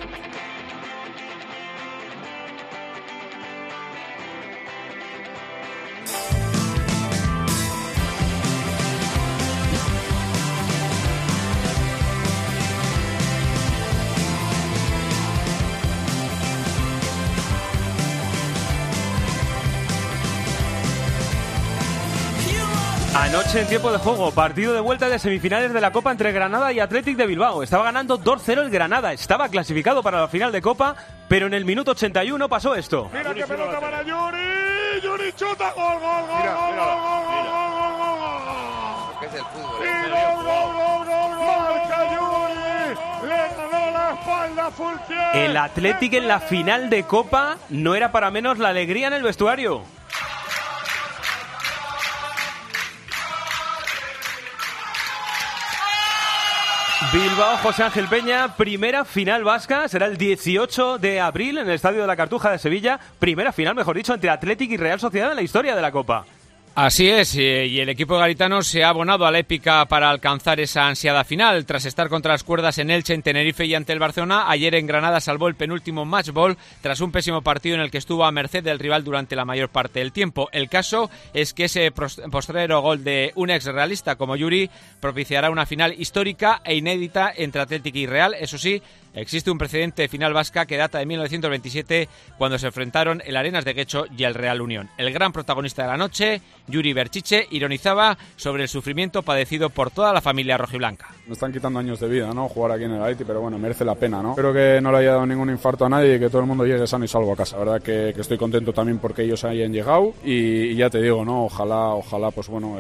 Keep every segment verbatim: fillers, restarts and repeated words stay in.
Anoche en tiempo de juego, partido de vuelta de semifinales de la Copa entre Granada y Athletic de Bilbao. Estaba ganando dos cero el Granada, estaba clasificado para la final de Copa, pero en el minuto ochenta y uno pasó esto. Mira qué pelota para Yuri, Yuri chuta, gol, gol, gol, mira, gol, mira, gol, gol, mira. gol, gol, gol, gol. ¿Qué es el fútbol? Y gol, gol, gol, gol, gol, marca Yuri, le ganó la espalda a Fulquier. El Athletic en la final de Copa no era para menos la alegría en el vestuario. Bilbao, José Ángel Peña, primera final vasca, será el dieciocho de abril en el Estadio de la Cartuja de Sevilla, primera final, mejor dicho, entre Athletic y Real Sociedad en la historia de la Copa. Así es, y el equipo garitano se ha abonado a la épica para alcanzar esa ansiada final. Tras estar contra las cuerdas en Elche, en Tenerife y ante el Barcelona, ayer en Granada salvó el penúltimo match ball tras un pésimo partido en el que estuvo a merced del rival durante la mayor parte del tiempo. El caso es que ese postrero gol de un ex realista como Yuri propiciará una final histórica e inédita entre Athletic y Real. Eso sí, existe un precedente de final vasca que data de mil novecientos veintisiete, cuando se enfrentaron el Arenas de Guecho y el Real Unión. El gran protagonista de la noche, Yuri Berchiche, ironizaba sobre el sufrimiento padecido por toda la familia rojiblanca. Nos están quitando años de vida, ¿no? Jugar aquí en el Athletic, pero bueno, merece la pena, ¿no? Espero que no le haya dado ningún infarto a nadie y que todo el mundo llegue sano y salvo a casa. La verdad que, que estoy contento también porque ellos hayan llegado y, y ya te digo, ¿no? Ojalá, ojalá, pues bueno,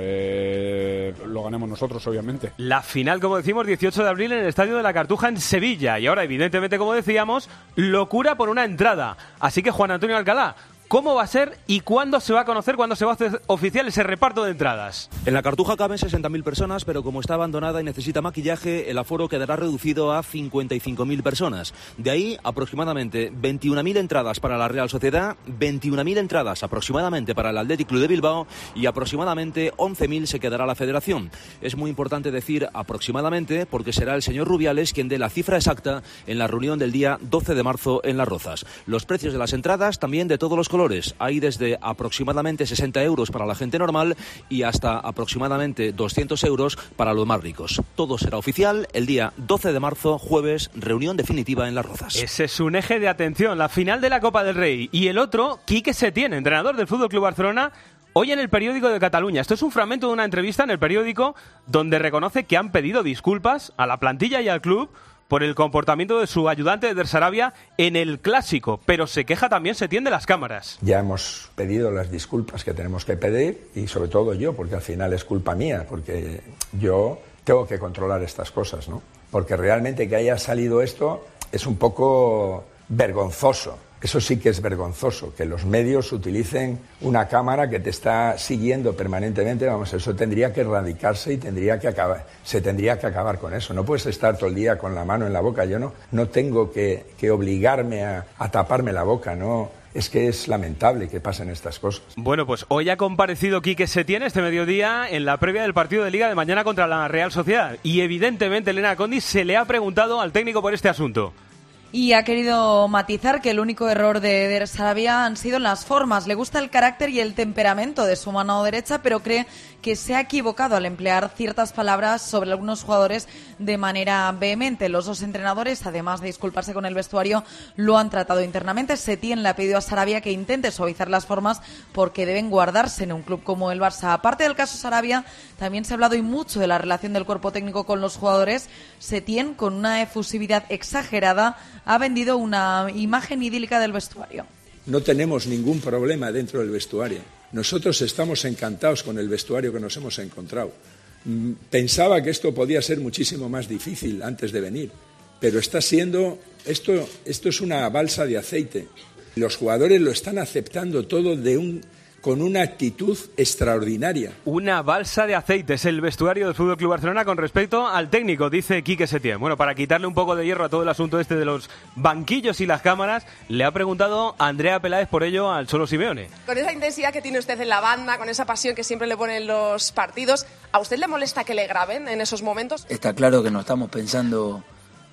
eh, lo ganemos nosotros, obviamente. La final, como decimos, dieciocho de abril en el Estadio de la Cartuja en Sevilla. Y ahora, evidentemente, como decíamos, locura por una entrada. Así que, Juan Antonio Alcalá, ¿cómo va a ser y cuándo se va a conocer, cuándo se va a hacer oficial ese reparto de entradas? En la Cartuja caben sesenta mil personas, pero como está abandonada y necesita maquillaje, el aforo quedará reducido a cincuenta y cinco mil personas. De ahí, aproximadamente veintiuna mil entradas para la Real Sociedad, veintiuna mil entradas aproximadamente para el Athletic Club de Bilbao y aproximadamente once mil se quedará la Federación. Es muy importante decir aproximadamente porque será el señor Rubiales quien dé la cifra exacta en la reunión del día doce de marzo en Las Rozas. Los precios de las entradas también de todos los colores. Hay desde aproximadamente sesenta euros para la gente normal y hasta aproximadamente doscientos euros para los más ricos. Todo será oficial el día doce de marzo, jueves, reunión definitiva en Las Rozas. Ese es un eje de atención, la final de la Copa del Rey. Y el otro, Quique Setién, entrenador del F C Barcelona, hoy en el Periódico de Cataluña. Esto es un fragmento de una entrevista en el periódico donde reconoce que han pedido disculpas a la plantilla y al club por el comportamiento de su ayudante Eder Sarabia en el Clásico, pero se queja también Setién de las cámaras. Ya hemos pedido las disculpas que tenemos que pedir y sobre todo yo, porque al final es culpa mía, porque yo tengo que controlar estas cosas, ¿no? Porque realmente que haya salido esto es un poco vergonzoso. Eso sí que es vergonzoso, que los medios utilicen una cámara que te está siguiendo permanentemente. Vamos, eso tendría que erradicarse y tendría que acabar, se tendría que acabar con eso. No puedes estar todo el día con la mano en la boca. Yo no, no tengo que, que obligarme a, a taparme la boca, no. Es que es lamentable que pasen estas cosas. Bueno, pues hoy ha comparecido Quique Setién este mediodía en la previa del partido de Liga de mañana contra la Real Sociedad. Y evidentemente Elena Condis se le ha preguntado al técnico por este asunto. Y ha querido matizar que el único error de Eder Sarabia han sido las formas. Le gusta el carácter y el temperamento de su mano derecha, pero cree que se ha equivocado al emplear ciertas palabras sobre algunos jugadores de manera vehemente. Los dos entrenadores, además de disculparse con el vestuario, lo han tratado internamente. Setién le ha pedido a Sarabia que intente suavizar las formas porque deben guardarse en un club como el Barça. Aparte del caso Sarabia, también se ha hablado y mucho de la relación del cuerpo técnico con los jugadores. Setién, con una efusividad exagerada, ha vendido una imagen idílica del vestuario. No tenemos ningún problema dentro del vestuario. Nosotros estamos encantados con el vestuario que nos hemos encontrado. Pensaba que esto podía ser muchísimo más difícil antes de venir, pero está siendo, esto, esto es una balsa de aceite. Los jugadores lo están aceptando todo de un... con una actitud extraordinaria. Una balsa de aceite es el vestuario del F C Barcelona con respecto al técnico, dice Quique Setién. Bueno, para quitarle un poco de hierro a todo el asunto este de los banquillos y las cámaras, le ha preguntado Andrea Peláez por ello al Cholo Simeone. Con esa intensidad que tiene usted en la banda, con esa pasión que siempre le ponen los partidos, ¿a usted le molesta que le graben en esos momentos? Está claro que no estamos pensando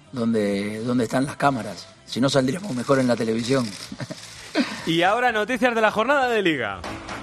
dónde, dónde están las cámaras. Si no, saldríamos mejor en la televisión. Y ahora noticias de la jornada de Liga.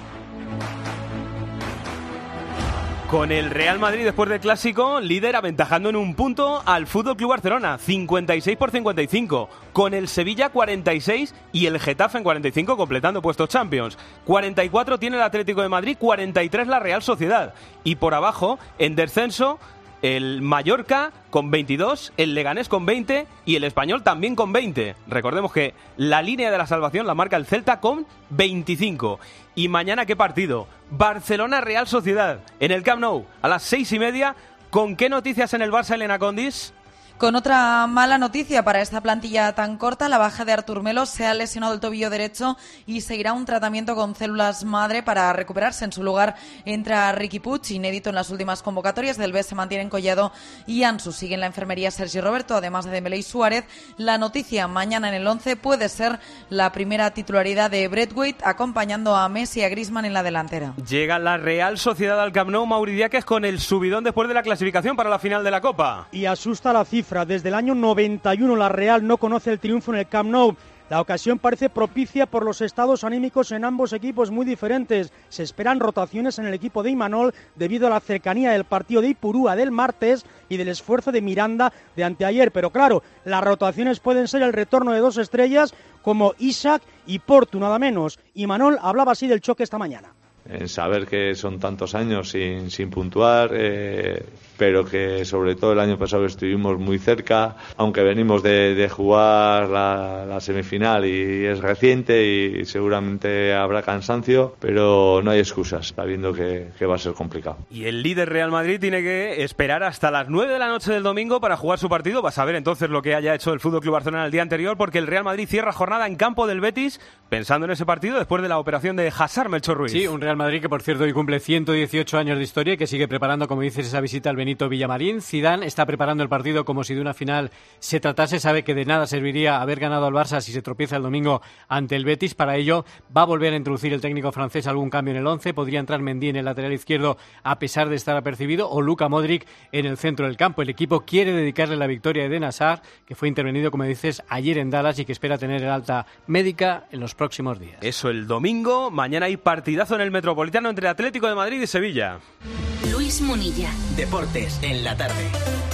Con el Real Madrid después del Clásico, líder aventajando en un punto al F C Barcelona, cincuenta y seis por cincuenta y cinco. Con el Sevilla cuarenta y seis y el Getafe en cuarenta y cinco completando puestos Champions. cuarenta y cuatro tiene el Atlético de Madrid, cuarenta y tres la Real Sociedad. Y por abajo, en descenso, el Mallorca con veintidós, el Leganés con veinte y el Español también con veinte. Recordemos que la línea de la salvación la marca el Celta con veinticinco. Y mañana, ¿qué partido? Barcelona-Real Sociedad en el Camp Nou a las seis y media. ¿Con qué noticias en el Barça, Elena Condis? Con otra mala noticia para esta plantilla tan corta, la baja de Artur Melo. Se ha lesionado el tobillo derecho y seguirá un tratamiento con células madre para recuperarse. En su lugar entra Riqui Puig, inédito en las últimas convocatorias. Del B se mantienen Collado y Ansu. Sigue en la enfermería Sergi Roberto, además de Dembélé y Suárez. La noticia mañana en el once puede ser la primera titularidad de Braithwaite, acompañando a Messi y a Griezmann en la delantera. Llega la Real Sociedad al Camp Nou, Mauri Diáquez, con el subidón después de la clasificación para la final de la Copa. Y asusta la cifra. Desde el año noventa y uno la Real no conoce el triunfo en el Camp Nou. La ocasión parece propicia por los estados anímicos en ambos equipos muy diferentes. Se esperan rotaciones en el equipo de Imanol debido a la cercanía del partido de Ipurúa del martes y del esfuerzo de Miranda de anteayer. Pero claro, las rotaciones pueden ser el retorno de dos estrellas como Isaac y Portu, nada menos. Imanol hablaba así del choque esta mañana. En saber que son tantos años sin, sin puntuar, eh, pero que sobre todo el año pasado estuvimos muy cerca, aunque venimos de, de jugar la, la semifinal y es reciente y seguramente habrá cansancio, pero no hay excusas, sabiendo que, que va a ser complicado. Y el líder Real Madrid tiene que esperar hasta las nueve de la noche del domingo para jugar su partido. Vas a ver entonces lo que haya hecho el F C Barcelona el día anterior, porque el Real Madrid cierra jornada en campo del Betis, pensando en ese partido después de la operación de Hazard, Melchor Ruiz. Sí, un Real Madrid que por cierto hoy cumple ciento dieciocho años de historia y que sigue preparando, como dices, esa visita al Benito Villamarín. Zidane está preparando el partido como si de una final se tratase. Sabe que de nada serviría haber ganado al Barça si se tropieza el domingo ante el Betis. Para ello va a volver a introducir el técnico francés algún cambio en el once. Podría entrar Mendy en el lateral izquierdo a pesar de estar apercibido, o Luka Modric en el centro del campo. El equipo quiere dedicarle la victoria a Eden Hazard, que fue intervenido, como dices, ayer en Dallas y que espera tener el alta médica en los próximos días. Eso el domingo. Mañana hay partidazo en el Metropolitano entre Atlético de Madrid y Sevilla. Luis Munilla. Deportes en la tarde.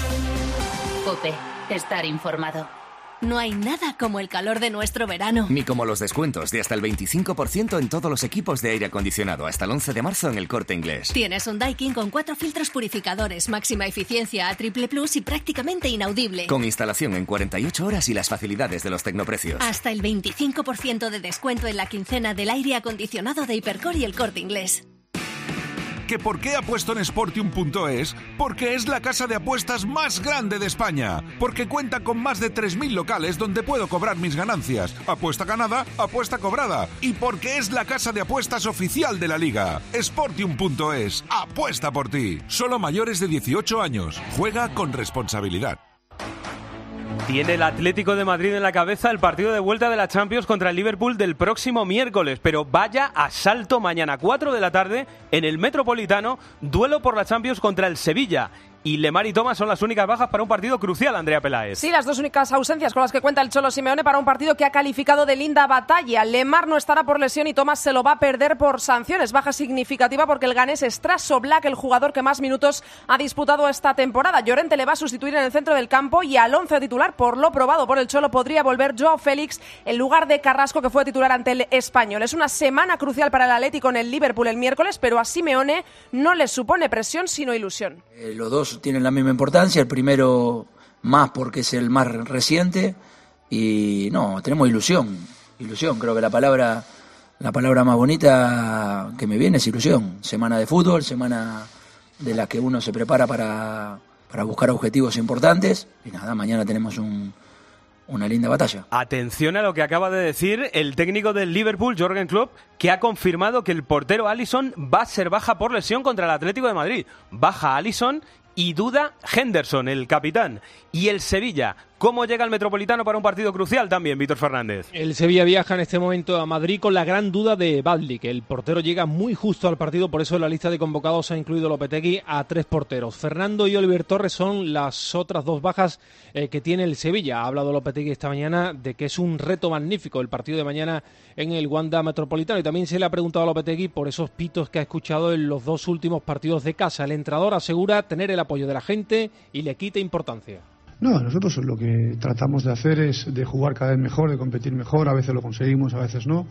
COPE. Estar informado. No hay nada como el calor de nuestro verano. Ni como los descuentos de hasta el veinticinco por ciento en todos los equipos de aire acondicionado hasta el once de marzo en el Corte Inglés. Tienes un Daikin con cuatro filtros purificadores, máxima eficiencia A triple plus y prácticamente inaudible. Con instalación en cuarenta y ocho horas y las facilidades de los tecnoprecios. Hasta el veinticinco por ciento de descuento en la quincena del aire acondicionado de Hipercor y el Corte Inglés. ¿Que por qué apuesto en Sportium punto es? Porque es la casa de apuestas más grande de España. Porque cuenta con más de tres mil locales donde puedo cobrar mis ganancias. Apuesta ganada, apuesta cobrada. Y porque es la casa de apuestas oficial de la Liga. Sportium punto es. Apuesta por ti. Solo mayores de dieciocho años. Juega con responsabilidad. Tiene el Atlético de Madrid en la cabeza el partido de vuelta de la Champions contra el Liverpool del próximo miércoles, pero vaya asalto mañana cuatro de la tarde en el Metropolitano, duelo por la Champions contra el Sevilla. Y Lemar y Thomas son las únicas bajas para un partido crucial, Andrea Peláez. Sí, las dos únicas ausencias con las que cuenta el Cholo Simeone para un partido que ha calificado de linda batalla. Lemar no estará por lesión y Thomas se lo va a perder por sanciones. Baja significativa porque el ganés es Strass Oblak, el jugador que más minutos ha disputado esta temporada. Llorente le va a sustituir en el centro del campo y al once titular, por lo probado por el Cholo, podría volver Joao Félix en lugar de Carrasco, que fue titular ante el Español. Es una semana crucial para el Atlético en el Liverpool el miércoles, pero a Simeone no le supone presión sino ilusión. Eh, los dos tienen la misma importancia, el primero más porque es el más reciente y no, tenemos ilusión, ilusión, creo que la palabra la palabra más bonita que me viene es ilusión. Semana de fútbol, semana de la que uno se prepara para, para buscar objetivos importantes y nada, mañana tenemos un una linda batalla. Atención a lo que acaba de decir el técnico del Liverpool, Jürgen Klopp, que ha confirmado que el portero Alisson va a ser baja por lesión contra el Atlético de Madrid. Baja Alisson y duda Henderson, el capitán. Y el Sevilla, ¿Cómo llega el Metropolitano para un partido crucial también, Víctor Fernández? El Sevilla viaja en este momento a Madrid con la gran duda de Badli, que el portero llega muy justo al partido, por eso en la lista de convocados ha incluido Lopetegui a tres porteros. Fernando y Oliver Torres son las otras dos bajas eh, que tiene el Sevilla. Ha hablado Lopetegui esta mañana de que es un reto magnífico el partido de mañana en el Wanda Metropolitano, y también se le ha preguntado a Lopetegui por esos pitos que ha escuchado en los dos últimos partidos de casa. El entrenador asegura tener el apoyo de la gente y le quita importancia. No, nosotros lo que tratamos de hacer es de jugar cada vez mejor, de competir mejor, a veces lo conseguimos, a veces no,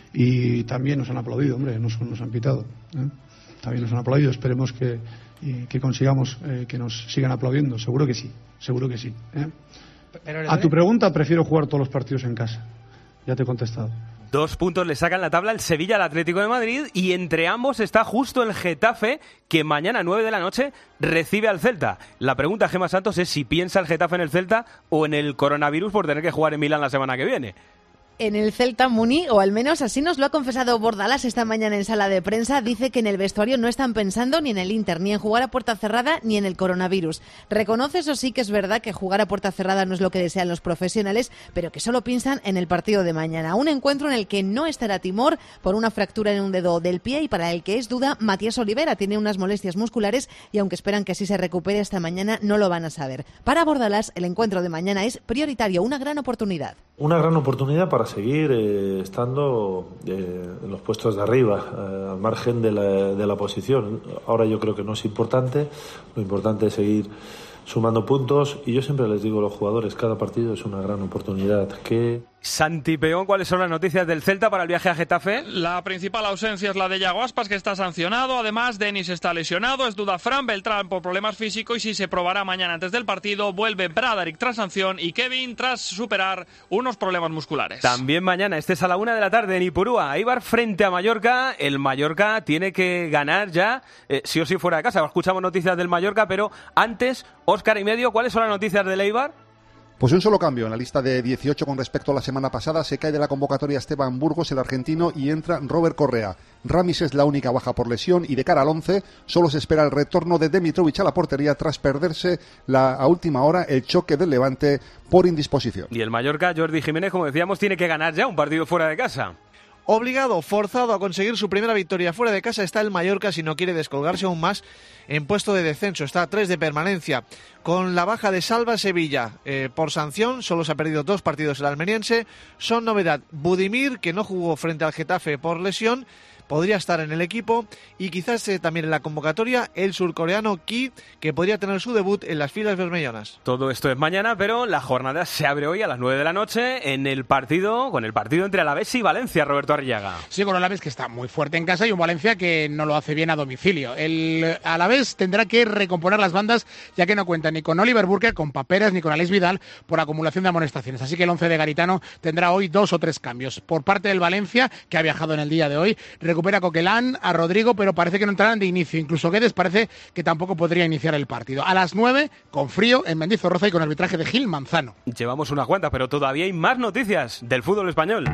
y también nos han aplaudido, hombre, nos, nos han pitado, ¿eh? También nos han aplaudido, esperemos que, y, que consigamos eh, que nos sigan aplaudiendo, seguro que sí, seguro que sí. ¿eh? Pero, a tu pregunta, prefiero jugar todos los partidos en casa, ya te he contestado. Dos puntos le sacan la tabla el Sevilla al Atlético de Madrid, y entre ambos está justo el Getafe, que mañana a nueve de la noche recibe al Celta. La pregunta, Gemma Santos, es si piensa el Getafe en el Celta o en el coronavirus por tener que jugar en Milán la semana que viene. En el Celta, Muni, o al menos así nos lo ha confesado Bordalás esta mañana en sala de prensa. Dice que en el vestuario no están pensando ni en el Inter, ni en jugar a puerta cerrada, ni en el coronavirus. Reconoce, eso sí, que es verdad que jugar a puerta cerrada no es lo que desean los profesionales, pero que solo piensan en el partido de mañana. Un encuentro en el que no estará Timor por una fractura en un dedo del pie, y para el que es duda Matías Olivera. Tiene unas molestias musculares y aunque esperan que así se recupere esta mañana, no lo van a saber. Para Bordalás, el encuentro de mañana es prioritario, una gran oportunidad. Una gran oportunidad para seguir eh, estando eh, en los puestos de arriba, eh, al margen de la, de la posición. Ahora yo creo que no es importante, lo importante es seguir sumando puntos, y yo siempre les digo a los jugadores, cada partido es una gran oportunidad. Que Santi Peón, ¿cuáles son las noticias del Celta para el viaje a Getafe? La principal ausencia es la de Yago Aspas, que está sancionado. Además, Denis está lesionado. Es duda Fran Beltrán por problemas físicos, y si se probará mañana antes del partido. Vuelve Bradaric tras sanción y Kevin tras superar unos problemas musculares. También mañana, este es a la una de la tarde en Ipurúa. Eibar frente a Mallorca. El Mallorca tiene que ganar ya, eh, sí o sí fuera de casa. Escuchamos noticias del Mallorca, pero antes, Óscar y medio, ¿cuáles son las noticias del Eibar? Pues un solo cambio en la lista de dieciocho con respecto a la semana pasada. Se cae de la convocatoria Esteban Burgos, el argentino, y entra Robert Correa. Ramis es la única baja por lesión, y de cara al once solo se espera el retorno de Demitrovic a la portería tras perderse la, a última hora el choque del Levante por indisposición. Y el Mallorca, Jordi Jiménez, como decíamos, tiene que ganar ya un partido fuera de casa. Obligado, forzado a conseguir su primera victoria fuera de casa está el Mallorca si no quiere descolgarse aún más en puesto de descenso. Está a tres de permanencia. Con la baja de Salva Sevilla eh, por sanción, solo se ha perdido dos partidos el almeriense. Son novedad Budimir, que no jugó frente al Getafe por lesión, podría estar en el equipo, y quizás eh, también en la convocatoria el surcoreano Ki, que podría tener su debut en las filas bermellonas. Todo esto es mañana, pero la jornada se abre hoy a las nueve de la noche en el partido, con el partido entre Alavés y Valencia, Roberto Arriaga. Sí, con Alavés, que está muy fuerte en casa, y un Valencia que no lo hace bien a domicilio. El Alavés tendrá que recomponer las bandas, ya que no cuenta ni con Oliver Burke, con Paperas, ni con Alex Vidal por acumulación de amonestaciones. Así que el once de Garitano tendrá hoy dos o tres cambios. Por parte del Valencia, que ha viajado en el día de hoy, recupera a Coquelán, a Rodrigo, pero parece que no entrarán de inicio. Incluso Guedes parece que tampoco podría iniciar el partido. A las nueve, con frío, en Mendizorroza y con arbitraje de Gil Manzano. Llevamos unas cuantas, pero todavía hay más noticias del fútbol español.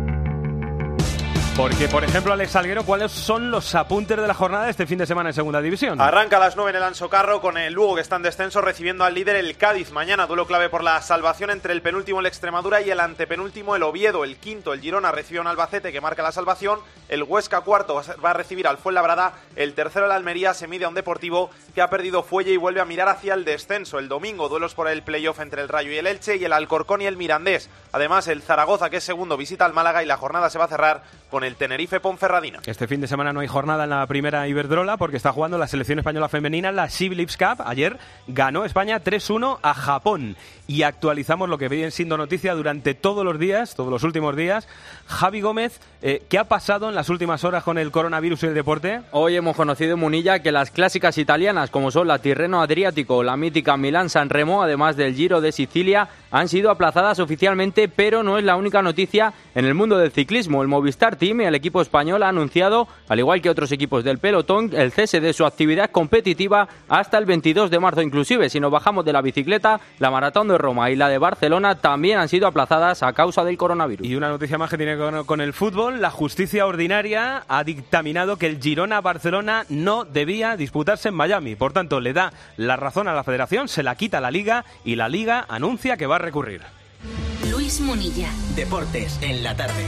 Porque, por ejemplo, Alex Salguero, ¿cuáles son los apuntes de la jornada de este fin de semana en Segunda División? Arranca a las nueve en el Anso Carro con el Lugo, que está en descenso, recibiendo al líder el Cádiz. Mañana duelo clave por la salvación entre el penúltimo el Extremadura y el antepenúltimo el Oviedo. El quinto, el Girona, recibe a un Albacete que marca la salvación. El Huesca, cuarto, va a recibir al Fuenlabrada. El tercero, el Almería, se mide a un Deportivo que ha perdido fuelle y vuelve a mirar hacia el descenso. El domingo, duelos por el playoff entre el Rayo y el Elche, y el Alcorcón y el Mirandés. Además, el Zaragoza, que es segundo, visita al Málaga, y la jornada se va a cerrar con el Tenerife Ponferradina. Este fin de semana no hay jornada en la primera Iberdrola porque está jugando la selección española femenina en la Sea Lips Cup. Ayer ganó España tres uno a Japón. Y actualizamos lo que viene siendo noticia durante todos los días, todos los últimos días. Javi Gómez, eh, ¿qué ha pasado en las últimas horas con el coronavirus y el deporte? Hoy hemos conocido en Munilla que las clásicas italianas, como son la Tirreno Adriático o la mítica Milán-San Remo, además del Giro de Sicilia, han sido aplazadas oficialmente, pero no es la única noticia en el mundo del ciclismo. El Movistar Team Team, el equipo español ha anunciado, al igual que otros equipos del pelotón, el cese de su actividad competitiva hasta el veintidós de marzo. Inclusive, si nos bajamos de la bicicleta, la Maratón de Roma y la de Barcelona también han sido aplazadas a causa del coronavirus. Y una noticia más que tiene que ver con el fútbol: la justicia ordinaria ha dictaminado que el Girona-Barcelona no debía disputarse en Miami. Por tanto, le da la razón a la federación, se la quita a la Liga y la Liga anuncia que va a recurrir. Luis Munilla. Deportes en la tarde.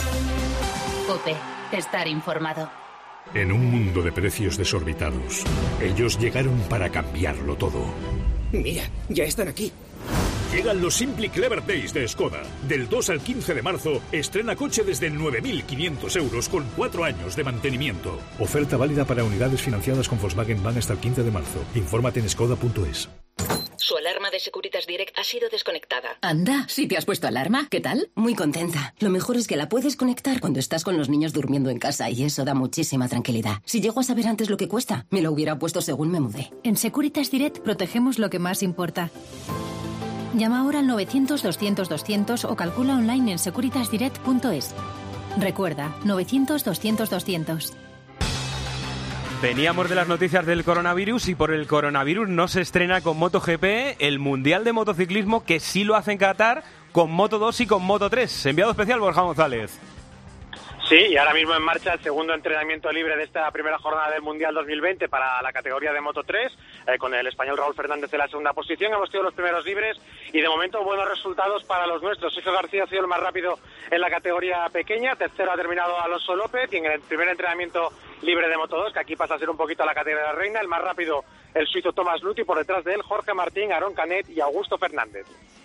COPE. Estar informado. En un mundo de precios desorbitados, ellos llegaron para cambiarlo todo. Mira, ya están aquí. Llegan los Simply Clever Days de Skoda. Del dos al quince de marzo, estrena coche desde nueve mil quinientos euros con cuatro años de mantenimiento. Oferta válida para unidades financiadas con Volkswagen Van hasta el quince de marzo. Infórmate en skoda punto es. Su alarma de Securitas Direct ha sido desconectada. Anda, ¿si te has puesto alarma? ¿Qué tal? Muy contenta. Lo mejor es que la puedes conectar cuando estás con los niños durmiendo en casa y eso da muchísima tranquilidad. Si llego a saber antes lo que cuesta, me lo hubiera puesto según me mudé. En Securitas Direct protegemos lo que más importa. Llama ahora al novecientos, doscientos, doscientos o calcula online en securitas direct punto es. Recuerda, novecientos, doscientos, doscientos. Veníamos de las noticias del coronavirus y por el coronavirus no se estrena con MotoGP el Mundial de Motociclismo, que sí lo hace en Qatar con Moto dos y con Moto tres. Enviado especial Borja González. Sí, y ahora mismo en marcha el segundo entrenamiento libre de esta primera jornada del Mundial dos mil veinte para la categoría de Moto tres, eh, con el español Raúl Fernández en la segunda posición. Hemos tenido los primeros libres y de momento buenos resultados para los nuestros. Sergio García ha sido el más rápido en la categoría pequeña, tercero ha terminado Alonso López, y en el primer entrenamiento libre de Moto dos, que aquí pasa a ser un poquito la categoría reina, el más rápido el suizo Tomás Luthi, por detrás de él Jorge Martín, Aarón Canet y Augusto Fernández.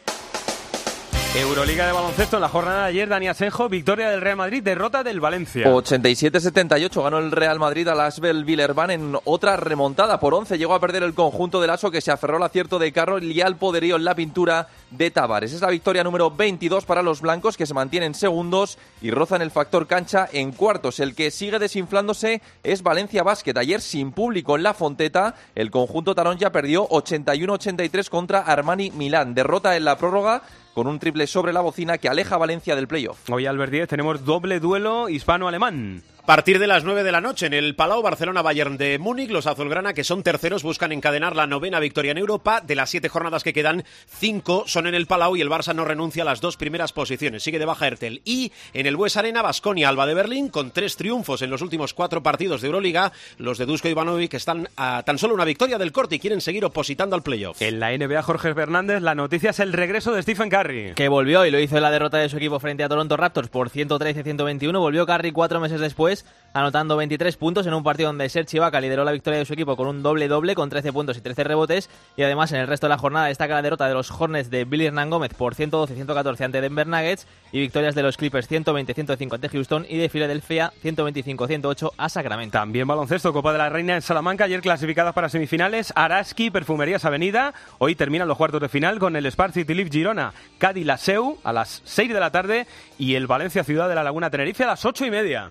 Euroliga de baloncesto, en la jornada de ayer, Dani Asenjo, victoria del Real Madrid, derrota del Valencia. ochenta y siete setenta y ocho ganó el Real Madrid al Asbel Villeurbanne en otra remontada. Por once llegó a perder el conjunto del Aso, que se aferró al acierto de Carroll y al poderío en la pintura de Tavares. Es la victoria número veintidós para los blancos, que se mantienen segundos y rozan el factor cancha en cuartos. El que sigue desinflándose es Valencia Basket. Ayer, sin público en la Fonteta, el conjunto taronja perdió ochenta y uno ochenta y tres contra Armani Milán. Derrota en la prórroga con un triple sobre la bocina que aleja a Valencia del playoff. Hoy, Albert Díez, tenemos doble duelo hispano-alemán. A partir de las nueve de la noche en el Palau Barcelona-Bayern de Múnich, los azulgrana, que son terceros, buscan encadenar la novena victoria en Europa. De las siete jornadas que quedan, cinco son en el Palau y el Barça no renuncia a las dos primeras posiciones. Sigue de baja Ertel. Y en el Bues Arena, Baskonia Alba de Berlín, con tres triunfos en los últimos cuatro partidos de Euroliga. Los de Dusko Ivanovic están a tan solo una victoria del corte y quieren seguir opositando al playoff. En la N B A, Jorge Fernández, la noticia es el regreso de Stephen Curry. Que volvió y lo hizo en la derrota de su equipo frente a Toronto Raptors por ciento trece a ciento veintiuno. Volvió Curry cuatro meses después, anotando veintitrés puntos en un partido donde Serge Ibaka lideró la victoria de su equipo con un doble-doble, con trece puntos y trece rebotes, y además en el resto de la jornada destaca la derrota de los Hornets de Billy Hernán Gómez por ciento doce a ciento catorce ante Denver Nuggets, y victorias de los Clippers ciento veinte a ciento cinco ante Houston y de Filadelfia ciento veinticinco a ciento ocho a Sacramento. También baloncesto, Copa de la Reina en Salamanca, ayer clasificadas para semifinales, Araski, Perfumerías Avenida. Hoy terminan los cuartos de final con el Spar City Leaf Girona, Cádiz Laseu a las seis de la tarde y el Valencia Ciudad de la Laguna Tenerife a las ocho y media.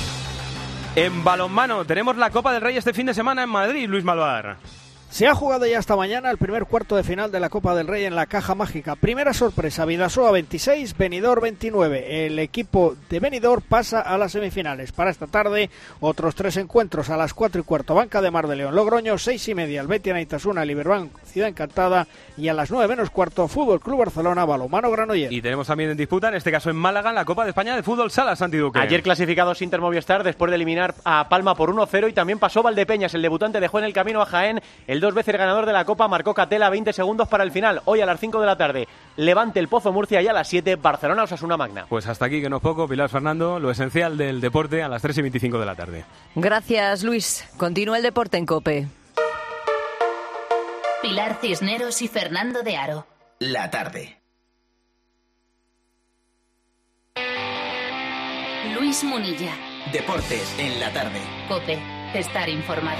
En balonmano tenemos la Copa del Rey este fin de semana en Madrid, Luis Malvar. Se ha jugado ya esta mañana el primer cuarto de final de la Copa del Rey en la Caja Mágica. Primera sorpresa, Bidasoa veintiséis, Benidorm veintinueve. El equipo de Benidorm pasa a las semifinales. Para esta tarde, otros tres encuentros a las cuatro y cuarto. Banca de Mar de León, Logroño, seis y media. El Betis Naitasuna, el Iberbank, Ciudad Encantada. Y a las nueve menos cuarto, Fútbol Club Barcelona, Balonmano Granollers. Y tenemos también en disputa, en este caso en Málaga, la Copa de España de Fútbol Sala, Santi Duque. Ayer clasificados Inter Movistar después de eliminar a Palma por uno cero, y también pasó Valdepeñas. El debutante dejó en el camino a Jaén. El dos veces ganador de la Copa marcó Catela, veinte segundos para el final. Hoy a las cinco de la tarde, Levante el Pozo Murcia, y a las siete, Barcelona Osasuna Magna. Pues hasta aquí, que no es poco. Pilar Fernando, lo esencial del deporte a las tres y veinticinco de la tarde. Gracias, Luis. Continúa el deporte en COPE. Pilar Cisneros y Fernando de Aro. La tarde. Luis Munilla. Deportes en la tarde. COPE. Estar informado.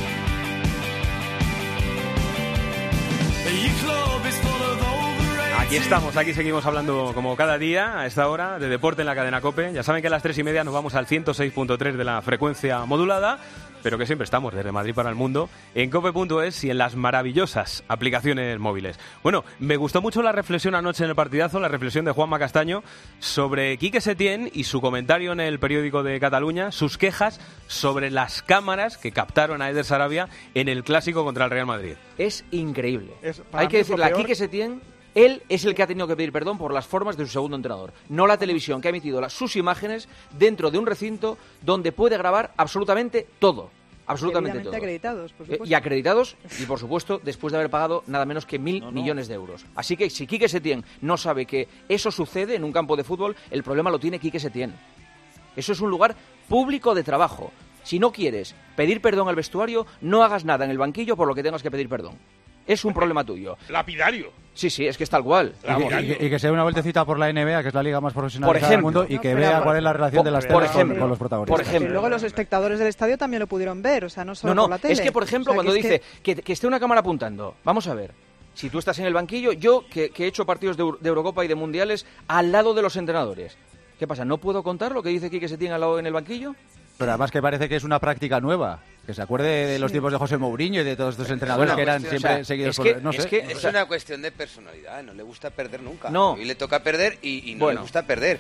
Ayer Aquí estamos, aquí seguimos hablando como cada día a esta hora de deporte en la cadena COPE. Ya saben que a las tres y media nos vamos al ciento seis punto tres de la frecuencia modulada, pero que siempre estamos desde Madrid para el mundo en cope punto es y en las maravillosas aplicaciones móviles. Bueno, me gustó mucho la reflexión anoche en el partidazo, la reflexión de Juanma Castaño sobre Quique Setién y su comentario en el periódico de Cataluña, sus quejas sobre las cámaras que captaron a Eder Sarabia en el clásico contra el Real Madrid. Es increíble. Es, Hay que decirle a Quique Setién, él es el que ha tenido que pedir perdón por las formas de su segundo entrenador, no la televisión que ha emitido las, sus imágenes dentro de un recinto donde puede grabar absolutamente todo. Absolutamente todo. Acreditados, por supuesto. Eh, y acreditados, y por supuesto, después de haber pagado nada menos que mil no, no. millones de euros. Así que si Quique Setién no sabe que eso sucede en un campo de fútbol, el problema lo tiene Quique Setién. Eso es un lugar público de trabajo. Si no quieres pedir perdón al vestuario, no hagas nada en el banquillo por lo que tengas que pedir perdón. Es un problema tuyo. Lapidario. Sí, sí, es que es tal cual. Y que, y, que, y que se dé una vueltecita por la N B A, que es la liga más profesional del mundo, y que no, vea cuál es la relación por, de las por telas ejemplo, con, con los protagonistas. Por ejemplo. Y luego los espectadores del estadio también lo pudieron ver, o sea, no solo no, no, por la tele. Es que, por ejemplo, o sea, cuando que dice que... Que, que esté una cámara apuntando, vamos a ver, si tú estás en el banquillo, yo que, que he hecho partidos de, de Eurocopa y de Mundiales al lado de los entrenadores, ¿qué pasa? ¿No puedo contar lo que dice Quique Setién al lado en el banquillo? Pero además que parece que es una práctica nueva. Que se acuerde de los tiempos de José Mourinho y de todos estos entrenadores bueno, que eran cuestión, siempre o sea, seguidos es que, por... No es sé. que, es o sea, una cuestión de personalidad, no le gusta perder nunca. No. Y le toca perder y, y no bueno. le gusta perder.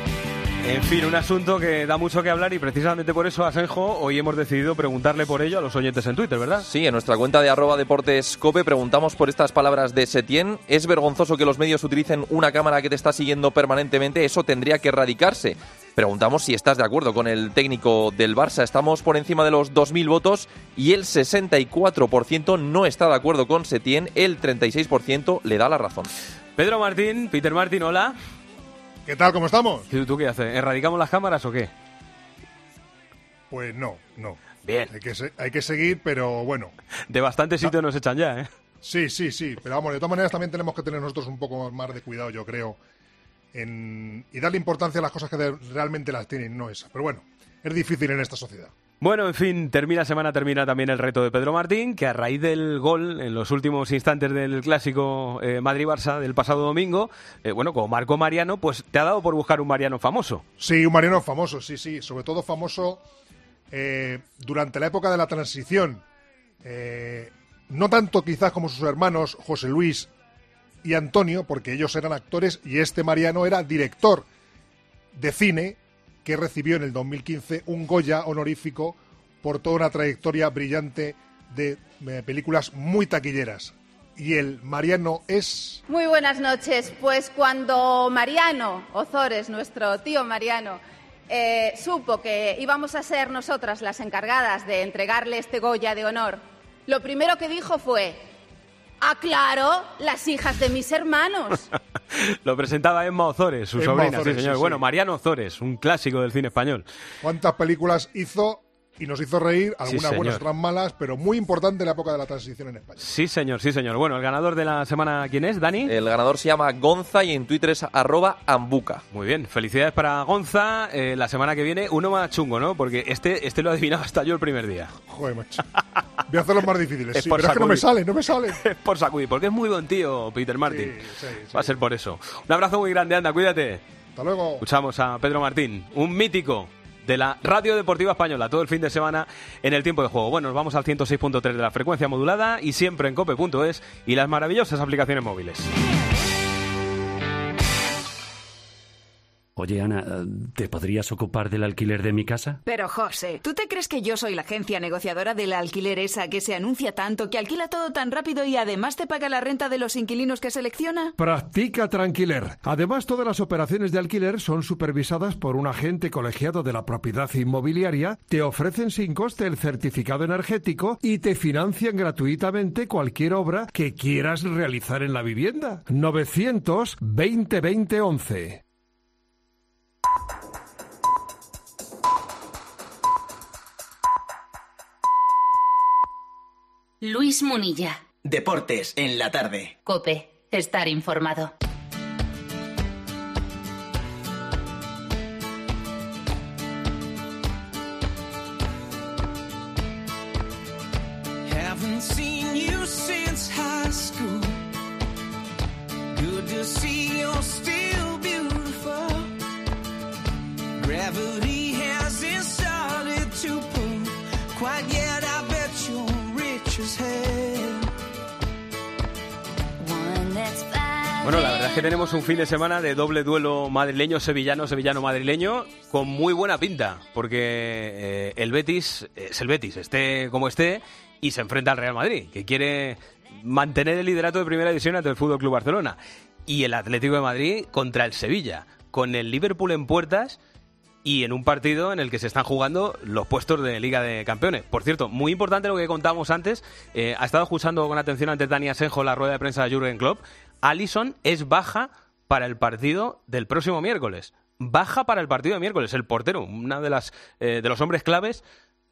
En fin, un asunto que da mucho que hablar y precisamente por eso, Asenjo, hoy hemos decidido preguntarle por ello a los oyentes en Twitter, ¿verdad? Sí, en nuestra cuenta de arroba deportescope preguntamos por estas palabras de Setién. ¿Es vergonzoso que los medios utilicen una cámara que te está siguiendo permanentemente? Eso tendría que erradicarse. Preguntamos si estás de acuerdo con el técnico del Barça. Estamos por encima de los dos mil votos y el sesenta y cuatro por ciento no está de acuerdo con Setién, el treinta y seis por ciento le da la razón. Pedro Martín, Peter Martín, hola. ¿Qué tal? ¿Cómo estamos? ¿Y tú qué haces? ¿Erradicamos las cámaras o qué? Pues no, no. Bien. Hay que, se- hay que seguir, pero bueno. De bastantes sitios no. nos echan ya, ¿eh? Sí, sí, sí. Pero vamos, de todas maneras también tenemos que tener nosotros un poco más de cuidado, yo creo, en y darle importancia a las cosas que de- realmente las tienen, no esas. Pero bueno, es difícil en esta sociedad. Bueno, en fin, termina semana, termina también el reto de Pedro Martín, que a raíz del gol en los últimos instantes del clásico eh, Madrid-Barça del pasado domingo, eh, bueno, como marcó Mariano, pues te ha dado por buscar un Mariano famoso. Sí, un Mariano famoso, sí, sí. Sobre todo famoso eh, durante la época de la transición. Eh, no tanto quizás como sus hermanos José Luis y Antonio, porque ellos eran actores y este Mariano era director de cine, que recibió en el dos mil quince un Goya honorífico por toda una trayectoria brillante de, de películas muy taquilleras. Y el Mariano es... Muy buenas noches. Pues cuando Mariano Ozores, nuestro tío Mariano, eh, supo que íbamos a ser nosotras las encargadas de entregarle este Goya de honor, lo primero que dijo fue: ¡ah, claro! ¡Las hijas de mis hermanos! Lo presentaba Emma Ozores, su Emma sobrina, Ozores, sí señor. sí, Bueno, sí. Mariano Ozores, un clásico del cine español. ¿Cuántas películas hizo y nos hizo reír? Algunas señor. buenas, otras malas, pero muy importante en la época de la transición en España. Sí, señor, sí, señor. Bueno, el ganador de la semana, ¿quién es, Dani? El ganador se llama Gonza y en Twitter es arroba ambuca. Muy bien, felicidades para Gonza. Eh, la semana que viene, uno más chungo, ¿no? Porque este, este lo adivinaba hasta yo el primer día. Joder, macho. Voy a hacer los más difíciles, Es sí, por pero es que no me sacudir. sale, no me sale. Es por sacudir, porque es muy buen tío, Peter Martin. Sí, sí, sí. Va a ser por eso. Un abrazo muy grande, anda, cuídate. Hasta luego. Escuchamos a Pedro Martín, un mítico de la Radio Deportiva Española, todo el fin de semana en el tiempo de juego. Bueno, nos vamos al ciento seis punto tres de la frecuencia modulada y siempre en cope punto es y las maravillosas aplicaciones móviles. Oye, Ana, ¿te podrías ocupar del alquiler de mi casa? Pero, José, ¿tú te crees que yo soy la agencia negociadora del alquiler esa que se anuncia tanto, que alquila todo tan rápido y además te paga la renta de los inquilinos que selecciona? Practica Tranquiler. Además, todas las operaciones de alquiler son supervisadas por un agente colegiado de la propiedad inmobiliaria, te ofrecen sin coste el certificado energético y te financian gratuitamente cualquier obra que quieras realizar en la vivienda. novecientos veinte veinte once. Luis Munilla. Deportes en la tarde. COPE. Estar informado. Haven't seen you since high school. Good to see gravity hasn't started to pull quite yet. I bet you're rich as hell. One that's fine. Bueno, la verdad es que tenemos un fin de semana de doble duelo madrileño-sevillano, sevillano-madrileño, con muy buena pinta, porque eh, el Betis es el Betis, esté como esté, y se enfrenta al Real Madrid, que quiere mantener el liderato de primera división ante el F C Barcelona. Y el Atlético de Madrid contra el Sevilla, con el Liverpool en puertas y en un partido en el que se están jugando los puestos de Liga de Campeones. Por cierto, muy importante lo que contábamos antes, eh, ha estado escuchando con atención antes Dani Asenjo la rueda de prensa de Jürgen Klopp. Alisson es baja para el partido del próximo miércoles. Baja para el partido de miércoles, el portero, una de las eh, de los hombres claves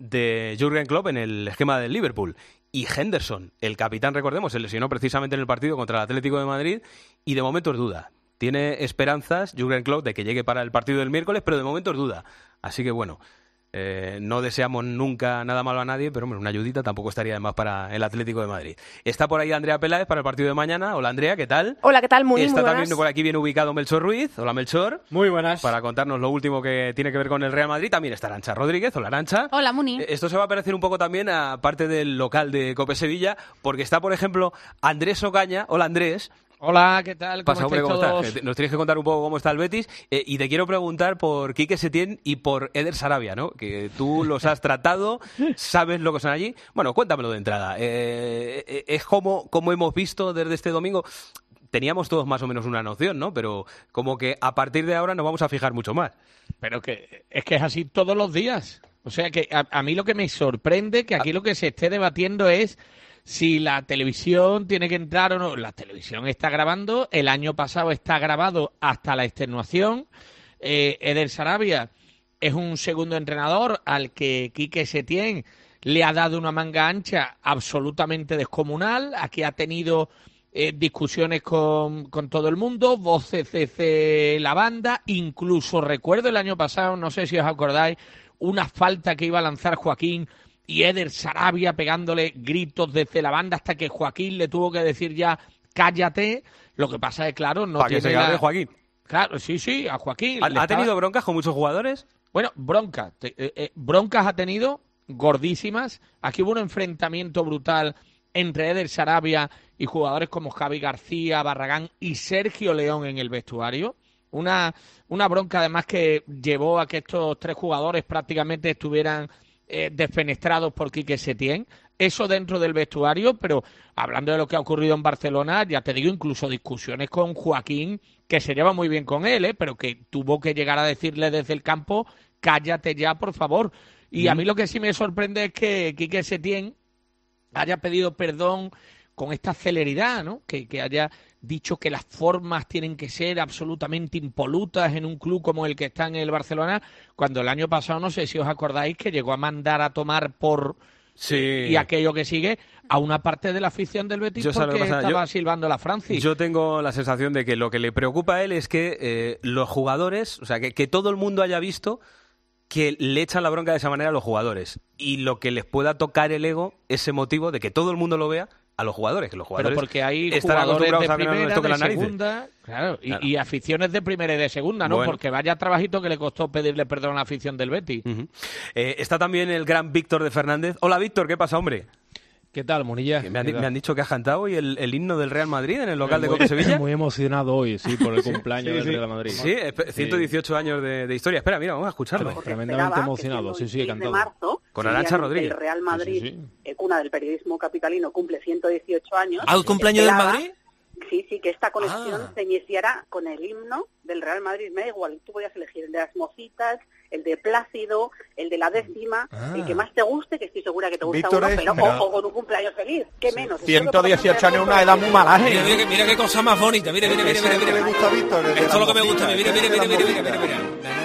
de Jürgen Klopp en el esquema del Liverpool. Y Henderson, el capitán, recordemos, se lesionó precisamente en el partido contra el Atlético de Madrid y de momento es duda. Tiene esperanzas Jürgen Klopp de que llegue para el partido del miércoles, pero de momento es duda. Así que bueno, eh, no deseamos nunca nada malo a nadie, pero hombre, una ayudita tampoco estaría de más para el Atlético de Madrid. Está por ahí Andrea Peláez para el partido de mañana. Hola Andrea, ¿qué tal? Hola, ¿qué tal? Muy, Está muy buenas. también por aquí bien ubicado Melchor Ruiz. Hola Melchor. Muy buenas. Para contarnos lo último que tiene que ver con el Real Madrid. También está Arantxa Rodríguez. Hola Arantxa. Hola Muni. Esto se va a parecer un poco también a parte del local de Cope Sevilla, porque está, por ejemplo, Andrés Ocaña. Hola Andrés. Hola, ¿qué tal? ¿Cómo Pasa, hombre, ¿cómo todos? estás? Nos tienes que contar un poco cómo está el Betis eh, y te quiero preguntar por Quique Setién y por Eder Sarabia, ¿no? Que tú los has tratado, sabes lo que son allí. Bueno, cuéntamelo de entrada. Eh, eh, es como, como hemos visto desde este domingo. Teníamos todos más o menos una noción, ¿no? Pero como que a partir de ahora nos vamos a fijar mucho más. Pero que es que es así todos los días. O sea que a, a mí lo que me sorprende que aquí lo que se esté debatiendo es si la televisión tiene que entrar o no. La televisión está grabando, el año pasado está grabado hasta la extenuación. Eh, Eder Sarabia es un segundo entrenador al que Quique Setién le ha dado una manga ancha absolutamente descomunal. Aquí ha tenido eh, discusiones con, con todo el mundo, voces desde la banda, incluso recuerdo el año pasado, no sé si os acordáis, una falta que iba a lanzar Joaquín y Eder Sarabia pegándole gritos desde la banda hasta que Joaquín le tuvo que decir ya cállate. Lo que pasa es, claro, no ¿Para tiene que se la... calle Joaquín? Claro, sí, sí, a Joaquín. ¿Ha, le ¿ha estaba- tenido broncas con muchos jugadores? Bueno, broncas. te- eh, eh, broncas ha tenido gordísimas. Aquí hubo un enfrentamiento brutal entre Eder Sarabia y jugadores como Javi García, Barragán y Sergio León en el vestuario. Una, una bronca además que llevó a que estos tres jugadores prácticamente estuvieran eh, defenestrados por Quique Setién. Eso dentro del vestuario, pero hablando de lo que ha ocurrido en Barcelona, ya te digo, incluso discusiones con Joaquín, que se lleva muy bien con él, ¿eh? Pero que tuvo que llegar a decirle desde el campo, cállate ya, por favor. Y a mí lo que sí me sorprende es que Quique Setién haya pedido perdón con esta celeridad, ¿no? Que, que haya dicho que las formas tienen que ser absolutamente impolutas en un club como el que está en el Barcelona, cuando el año pasado, no sé si os acordáis, que llegó a mandar a tomar por... Sí. Y aquello que sigue a una parte de la afición del Betis Yo sé lo porque que pasa. estaba Yo- silbando la Francis. Yo tengo la sensación de que lo que le preocupa a él es que eh, los jugadores, o sea, que, que todo el mundo haya visto que le echan la bronca de esa manera a los jugadores. Y lo que les pueda tocar el ego, ese motivo de que todo el mundo lo vea a los jugadores, que los Pero jugadores porque hay están jugadores acostumbrados de a que no les primera, toquen de las narices. segunda, claro, y, Claro. y aficiones de primera y de segunda, ¿no? Bueno. Porque vaya trabajito que le costó pedirle perdón a la afición del Betis. Eh, está también el gran Víctor de Fernández. Hola Víctor, ¿qué pasa, hombre? ¿Qué tal, Monilla? Me han, ¿Qué di- tal? me han dicho que has cantado hoy el, el himno del Real Madrid en el local de Muy- Cope Sevilla. Muy emocionado hoy, sí, por el cumpleaños Sí, del sí. Real Madrid. Sí, espe- ciento dieciocho años de, de historia. Espera, mira, vamos a escucharlo. Tremendamente emocionado, sí, sí, he de cantado. marzo, Con el Arantxa día en el que Rodríguez. El Real Madrid, Sí, sí, eh, cuna del periodismo capitalino, cumple ciento dieciocho años. ¿Ah, el cumpleaños del Esperaba- Madrid? Sí, sí, que esta conexión Ah. se iniciara con el himno del Real Madrid. Me da igual, tú podías elegir el de las mocitas, el de Plácido, el de la décima, Ah. el que más te guste, que estoy segura que te gusta Víctor uno, es- pero, pero- o, o con un cumpleaños feliz. ¿Qué menos? ciento dieciocho años es una edad muy mala, Mira, ¿eh? mira, que- mira qué cosa más bonita. Mira, mira, mira, mira, mira. ¿Qué le gusta a Víctor? El de Esto es la lo que me mocita, gusta. Mira, el mira, de mira, la mira, mira, mocita. mira,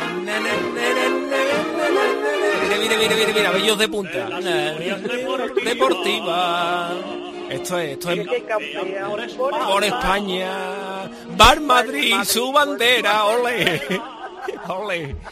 mira. Mira, mira, mira, mira, bellos de punta. Deportiva. Esto es, esto es por España. Bar Madrid, su bandera, ole. Ole.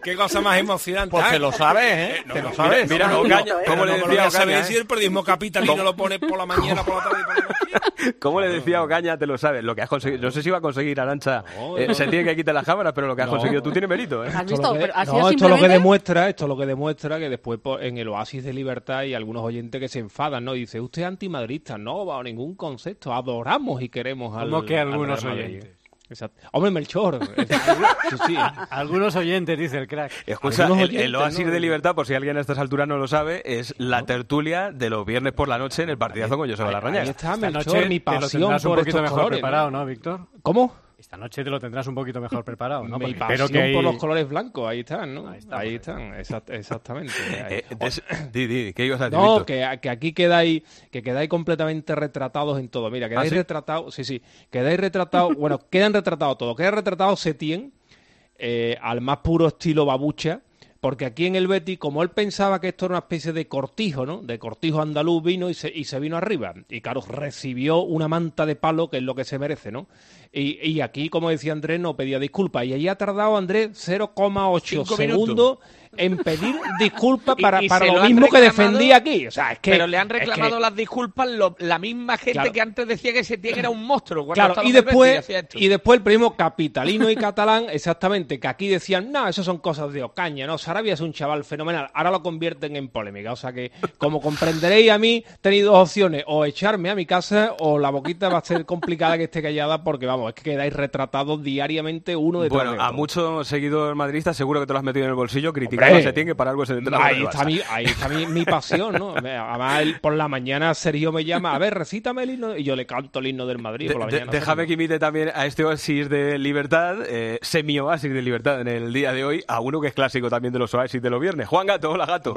Qué cosa más emocionante. Pues ¿eh? te lo sabes, ¿eh? no, te lo no, sabes. Mira, no, Ocaña, no, ¿cómo no, le no, no, decía no, Ocaña? saber si el periodismo capitalino ¿Cómo? lo pone por la mañana, por la tarde y por la noche. ¿Cómo le decía Ocaña? Te lo sabes. Lo que has conseguido. No sé si iba a conseguir, Arantxa. No, eh, no. se tiene que quitar las cámaras, pero lo que has No. conseguido tú tienes mérito, ¿eh? ¿Has Esto visto? lo que- Pero así no, es esto lo que simplemente- demuestra, esto lo que demuestra que después po- en el Oasis de Libertad hay algunos oyentes que se enfadan, ¿no? Y dice, usted es antimadridista, no, bajo ningún concepto, adoramos y queremos al ¿Cómo que al algunos Real Madrid. oyentes? Exacto. Hombre, Melchor. Sí, sí. Algunos oyentes, dice el crack. Escucha, Algunos el, el oyentes, Oasis ¿no? de Libertad, por si alguien a estas alturas no lo sabe, es la tertulia de los viernes por la noche en el partidazo con Joseba Larrañaga. Ahí está, Esta Melchor, noche mi te lo pasión tendrás un por poquito estos mejor colores, preparado, ¿no? ¿no, Víctor? ¿Cómo? Esta noche te lo tendrás un poquito mejor preparado, ¿no? Mi Porque pasión espero que ahí- por los colores blancos, ahí están, ¿no? Ahí, está, están, exact- exactamente. Eh, entonces, di, di, ¿qué ibas a decir, No, Víctor? que, que aquí quedáis, que quedáis completamente retratados en todo. Mira, quedáis ¿Ah, sí? retratados, sí, sí, quedáis retratados, bueno, quedan retratados todos. Queda retratado Setién, eh, al más puro estilo babucha, porque aquí en el Betis, como él pensaba que esto era una especie de cortijo, ¿no? De cortijo andaluz, vino y se, y se vino arriba. Y claro, recibió una manta de palo, que es lo que se merece, ¿no? Y, y aquí, como decía Andrés, no pedía disculpas. Y allí ha tardado, Andrés, cero coma ocho Cinco segundos minutos. en pedir disculpas Y- para, y para se lo lo han mismo que reclamado, defendía aquí. O sea, es que, pero le han es reclamado que- las disculpas lo- la misma gente Claro. que antes decía que Setién era un monstruo. cuando Claro, estaba y en el Betis después, hacía esto. y después el primo capitalino y catalán, exactamente, que aquí decían, no, eso son cosas de Ocaña, no, Sarabia es un chaval fenomenal, ahora lo convierten en polémica, o sea que, como comprenderéis, a mí tenéis dos opciones, o echarme a mi casa, o la boquita va a ser complicada que esté callada, porque vamos, es que quedáis retratados diariamente uno detrás Bueno, de a otro. muchos seguidores madridistas seguro que te lo has metido en el bolsillo criticando Hombre, a Setién, que para algo es el entrenador Ahí del está, Barça. mi, ahí está mi, mi pasión, ¿no? Además, él, por la mañana Sergio me llama, a ver, recítame el himno, y yo le canto el himno del Madrid De- por la de- mañana. déjame que imite también a este oasis de libertad, eh, semi-oasis de libertad en el día de hoy, a uno que es clásico también de los oasis de los viernes. Juan Gato, hola Gato.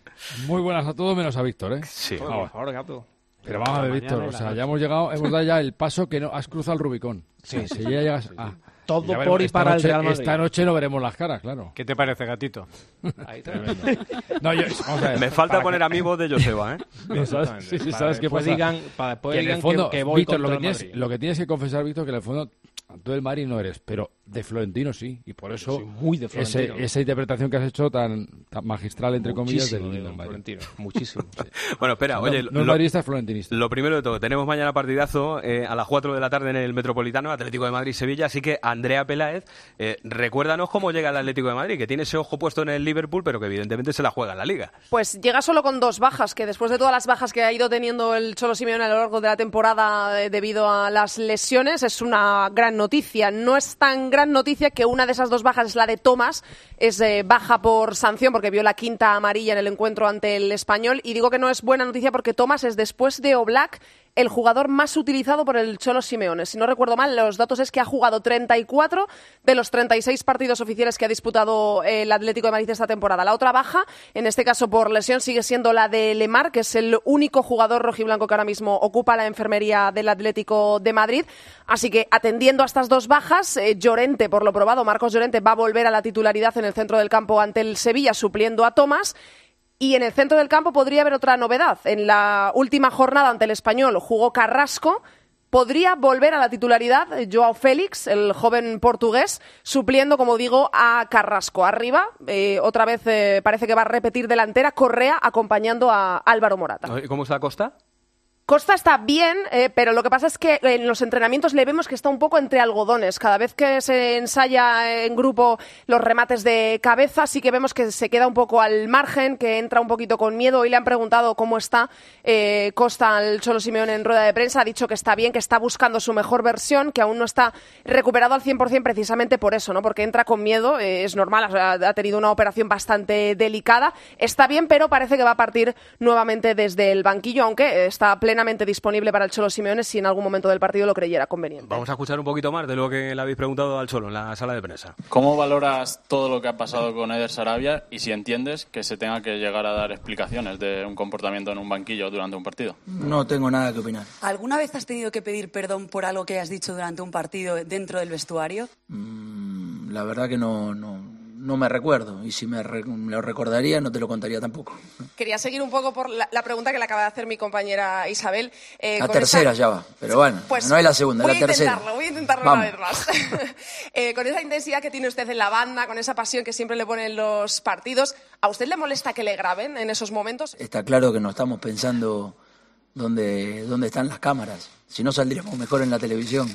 Muy buenas a todos, menos a Víctor, ¿eh? Sí. Por favor, Gato. Pero vamos a ver, Víctor, o sea, ya hemos llegado, hemos dado ya el paso que no has cruzado el Rubicón. Sí, Si sí. ya llegas a... Todo Ya por veremos, y esta para el noche- Real Madrid. Esta noche no veremos las caras, claro. ¿Qué te parece, gatito? Ahí Tremendo. No, yo, vamos a ver. Me falta Para poner que- a mi voz de Joseba, ¿eh? ¿Sabes? Sí, sí, Para ¿sabes qué después pasa? digan- para después Que en digan el fondo, que- que voy Víctor, lo contra que, el tienes, Madrid. lo que tienes que confesar, Víctor, que en el fondo tú del Madrid no eres, pero de Florentino sí. Y por eso soy muy de ese- Florentino. esa interpretación que has hecho tan, tan magistral, entre comillas, del, Muchísimo de del don Madrid. Florentino, muchísimo. sí. Bueno, espera, No- oye, no es lo, madridista, es florentinista. lo primero de todo, tenemos mañana partidazo eh, a las cuatro de la tarde en el Metropolitano, Atlético de Madrid-Sevilla, así que Andrea Peláez, eh, recuérdanos cómo llega el Atlético de Madrid, que tiene ese ojo puesto en el Liverpool, pero que evidentemente se la juega en la Liga. Pues llega solo con dos bajas, que después de todas las bajas que ha ido teniendo el Cholo Simeone a lo largo de la temporada eh, debido a las lesiones, es una gran noticia. No es tan gran noticia que una de esas dos bajas es la de Tomás, es eh, baja por sanción porque vio la quinta amarilla en el encuentro ante el Español, y digo que no es buena noticia porque Tomás es, después de Oblak, el jugador más utilizado por el Cholo Simeone. Si no recuerdo mal, los datos es que ha jugado treinta y cuatro de los treinta y seis partidos oficiales que ha disputado el Atlético de Madrid esta temporada. La otra baja, en este caso por lesión, sigue siendo la de Lemar, que es el único jugador rojiblanco que ahora mismo ocupa la enfermería del Atlético de Madrid. Así que, atendiendo a estas dos bajas, eh, Llorente, por lo probado, Marcos Llorente va a volver a la titularidad en el centro del campo ante el Sevilla, supliendo a Tomás. Y en el centro del campo podría haber otra novedad. En la última jornada ante el Español jugó Carrasco. Podría volver a la titularidad Joao Félix, el joven portugués, supliendo, como digo, a Carrasco. Arriba, eh, otra vez eh, parece que va a repetir delantera, Correa acompañando a Álvaro Morata. ¿Cómo está Costa? Costa está bien, eh, pero lo que pasa es que en los entrenamientos le vemos que está un poco entre algodones. Cada vez que se ensaya en grupo los remates de cabeza, sí que vemos que se queda un poco al margen, que entra un poquito con miedo. Hoy le han preguntado cómo está eh, Costa al Cholo Simeone en rueda de prensa. Ha dicho que está bien, que está buscando su mejor versión, que aún no está recuperado al cien por cien precisamente por eso, ¿no? Porque entra con miedo, eh, es normal, ha, ha tenido una operación bastante delicada. Está bien, pero parece que va a partir nuevamente desde el banquillo, aunque está plenamente disponible para el Cholo Simeone si en algún momento del partido lo creyera conveniente. Vamos a escuchar un poquito más de lo que le habéis preguntado al Cholo en la sala de prensa. ¿Cómo valoras todo lo que ha pasado con Eder Sarabia y si entiendes que se tenga que llegar a dar explicaciones de un comportamiento en un banquillo durante un partido? No tengo nada que opinar. ¿Alguna vez has tenido que pedir perdón por algo que hayas dicho durante un partido dentro del vestuario? Mm, la verdad que no, no, no me recuerdo. Y si me, re- me lo recordaría, no te lo contaría tampoco. Quería seguir un poco por la, la pregunta que le acaba de hacer mi compañera Isabel. Eh, La con tercera esa- ya va, pero bueno, Pues no es la segunda, voy es la a tercera. intentarlo, voy a intentarlo Vamos. una vez más. Eh, con esa intensidad que tiene usted en la banda, con esa pasión que siempre le pone en los partidos, ¿a usted le molesta que le graben en esos momentos? Está claro que no estamos pensando dónde, dónde están las cámaras. Si no, saldríamos mejor en la televisión.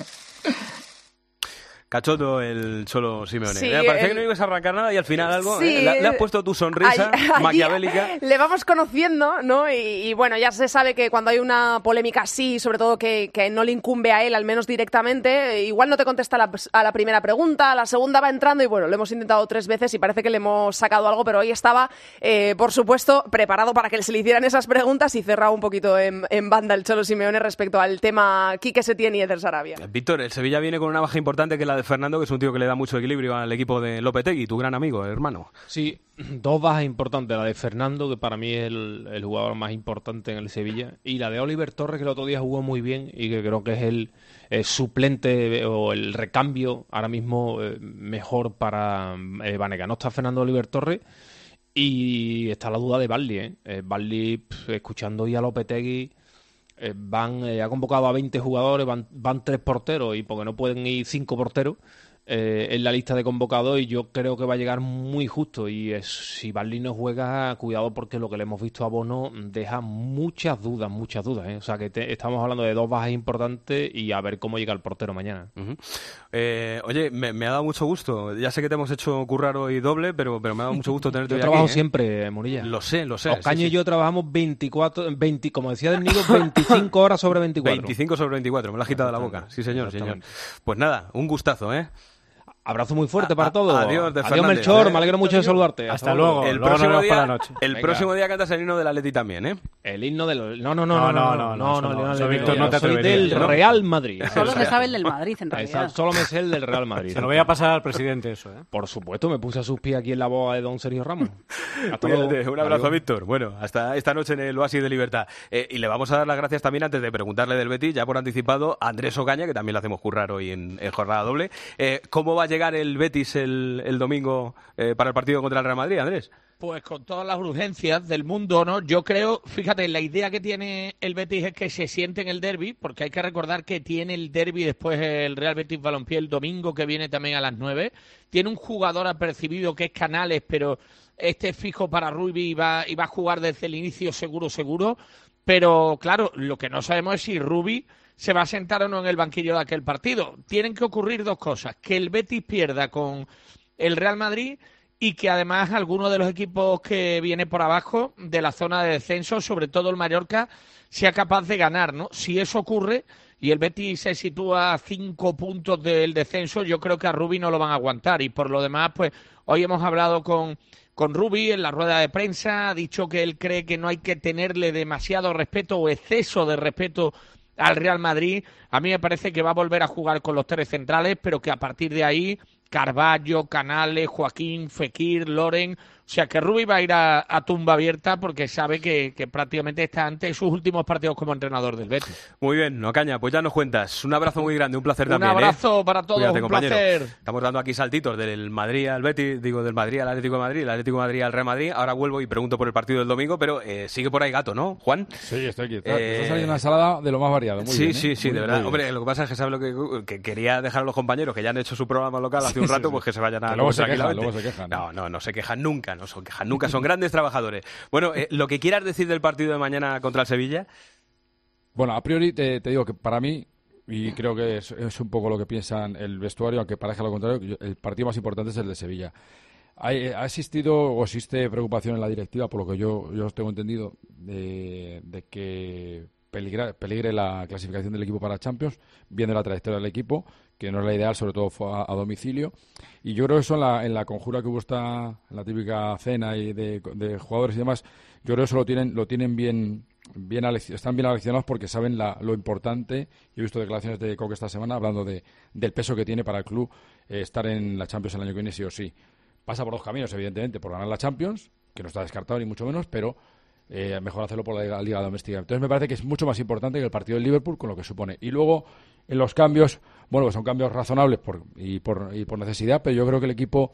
Cachondo el Cholo Simeone. Sí, Me parecía el- que no ibas a arrancar nada y al final algo. Sí, ¿eh? Le, le has puesto tu sonrisa Ahí- ahí maquiavélica. Le vamos conociendo, ¿no? Y, y bueno, ya se sabe que cuando hay una polémica así, sobre todo que, que no le incumbe a él, al menos directamente, igual no te contesta la- a la primera pregunta, a la segunda va entrando y bueno, lo hemos intentado tres veces y parece que le hemos sacado algo, pero hoy estaba, eh, por supuesto, preparado para que se le hicieran esas preguntas y cerraba un poquito en, en banda el Cholo Simeone respecto al tema Quique Setién y Eder Sarabia. Víctor, el Sevilla viene con una baja importante que es la de Fernando, que es un tío que le da mucho equilibrio al equipo de Lopetegui, tu gran amigo, hermano. Sí, dos bajas importantes, la de Fernando, que para mí es el, el jugador más importante en el Sevilla, y la de Oliver Torres, que el otro día jugó muy bien y que creo que es el, el suplente o el recambio ahora mismo eh, mejor para eh, Banega. No está Fernando Oliver Torres y está la duda de Barley, ¿eh? eh Barley, pf, escuchando ya a Lopetegui, eh, van, eh, ha convocado a veinte jugadores, van, van tres porteros y porque no pueden ir cinco porteros eh, en la lista de convocados, y yo creo que va a llegar muy justo. Y es, si Barley no juega, cuidado, porque lo que le hemos visto a Bono deja muchas dudas, muchas dudas, ¿eh? O sea que te, estamos hablando de dos bajas importantes y a ver cómo llega el portero mañana. Uh-huh. Eh, oye, me, me ha dado mucho gusto. Ya sé que te hemos hecho currar hoy doble, pero, pero me ha dado mucho gusto tenerte Yo hoy trabajo aquí, ¿eh? siempre, Munilla. Lo sé, lo sé. Ocaño sí, sí. y yo trabajamos veinticuatro, veinte, como decía Del Nido, veinticinco horas sobre veinticuatro. veinticinco sobre veinticuatro, me lo has quitado de la boca. Sí, señor, señor. Pues nada, un gustazo, ¿eh? Abrazo muy fuerte para todos. Adiós, de Adiós, Fernández. Melchor, me alegro mucho de saludarte. Hasta luego. El Luego próximo nos vemos día, por la noche. el Venga. próximo día cantas el himno del Atleti también, ¿eh? El himno del... No, no, no, no, no, no, no, no, no, no, eso, no, Víctor, no, no te soy atreverías, del ¿no? Real Madrid. Solo me sabe el del Madrid, en realidad. Exacto, solo me sé el del Real Madrid. Se lo voy a pasar al presidente eso, ¿eh? Por supuesto, me puse a sus pies aquí en la boda de don Sergio Ramos. Hasta luego. Cuídate, un abrazo, Adiós. Víctor. Bueno, hasta esta noche en el Oasis de Libertad. Eh, y le vamos a dar las gracias también, antes de preguntarle del Betis, ya por anticipado, a Andrés Ocaña, que también le hacemos currar hoy en, en jornada doble. Eh, ¿Cómo va a llegar el Betis el, el domingo eh, para el partido contra el Real Madrid, Andrés? Pues con todas las urgencias del mundo, ¿no? Yo creo, fíjate, la idea que tiene el Betis es que se siente en el derbi, porque hay que recordar que tiene el derbi después el Real Betis Balompié el domingo, que viene también a las nueve. Tiene un jugador apercibido que es Canales, pero este es fijo para Rubi y va, y va a jugar desde el inicio seguro, seguro. Pero claro, lo que no sabemos es si Rubi se va a sentar o no en el banquillo de aquel partido. Tienen que ocurrir dos cosas: que el Betis pierda con el Real Madrid y que además alguno de los equipos que viene por abajo de la zona de descenso, sobre todo el Mallorca, sea capaz de ganar, ¿no? Si eso ocurre y el Betis se sitúa a cinco puntos del descenso, yo creo que a Rubi no lo van a aguantar. Y por lo demás, pues hoy hemos hablado con, con Rubi en la rueda de prensa, ha dicho que él cree que no hay que tenerle demasiado respeto o exceso de respeto al Real Madrid. A mí me parece que va a volver a jugar con los tres centrales, pero que a partir de ahí Carballo, Canales, Joaquín, Fekir, Loren, o sea que Rubi va a ir a, a tumba abierta porque sabe que, que prácticamente está ante sus últimos partidos como entrenador del Betis. Muy bien, Ocaña, pues ya nos cuentas. Un abrazo muy grande, un placer Un también. abrazo ¿eh? para todos, Cuídate, un compañero. placer. Estamos dando aquí saltitos del Madrid al Betis, digo del Madrid al Atlético de Madrid, el Atlético de Madrid al Real Madrid. Ahora vuelvo y pregunto por el partido del domingo, pero eh, sigue por ahí Gato, ¿no, Juan? Sí, estoy aquí. Está, Eh, está saliendo una ensalada de lo más variado. Muy sí, bien, ¿eh? sí, sí, Muy- de muy verdad. bien. Hombre, lo que pasa es que sabe lo que, que quería dejar a los compañeros que ya han hecho su programa local hace un Sí, rato, sí, pues sí. que se vayan a Que luego se comer quejan, tranquilamente. luego se quejan, No, no, no se quejan nunca, no se quejan nunca, son grandes trabajadores. Bueno, eh, lo que quieras decir del partido de mañana contra el Sevilla. Bueno, a priori te, te digo que para mí, y creo que es, es un poco lo que piensan el vestuario, aunque parezca lo contrario, yo- el partido más importante es el de Sevilla. Hay- ha existido o existe preocupación en la directiva, por lo que yo, yo tengo entendido, de, de que peligra- peligre la clasificación del equipo para Champions, viendo la trayectoria del equipo, que no es la ideal, sobre todo fue a, a domicilio. Y yo creo que eso en la, en la conjura que hubo esta, en la típica cena y de, de jugadores y demás, yo creo que eso lo tienen, lo tienen bien, bien alec- están bien aleccionados porque saben la- lo importante. Yo he visto declaraciones de Coque esta semana hablando de, del peso que tiene para el club eh, estar en la Champions el año que viene sí o sí. Pasa por dos caminos, evidentemente, por ganar la Champions, que no está descartado ni mucho menos, pero eh, mejor hacerlo por la liga, liga doméstica. Entonces me parece que es mucho más importante que el partido del Liverpool con lo que supone. Y luego, en los cambios, bueno, pues son cambios razonables por, y, por, y por necesidad, pero yo creo que el equipo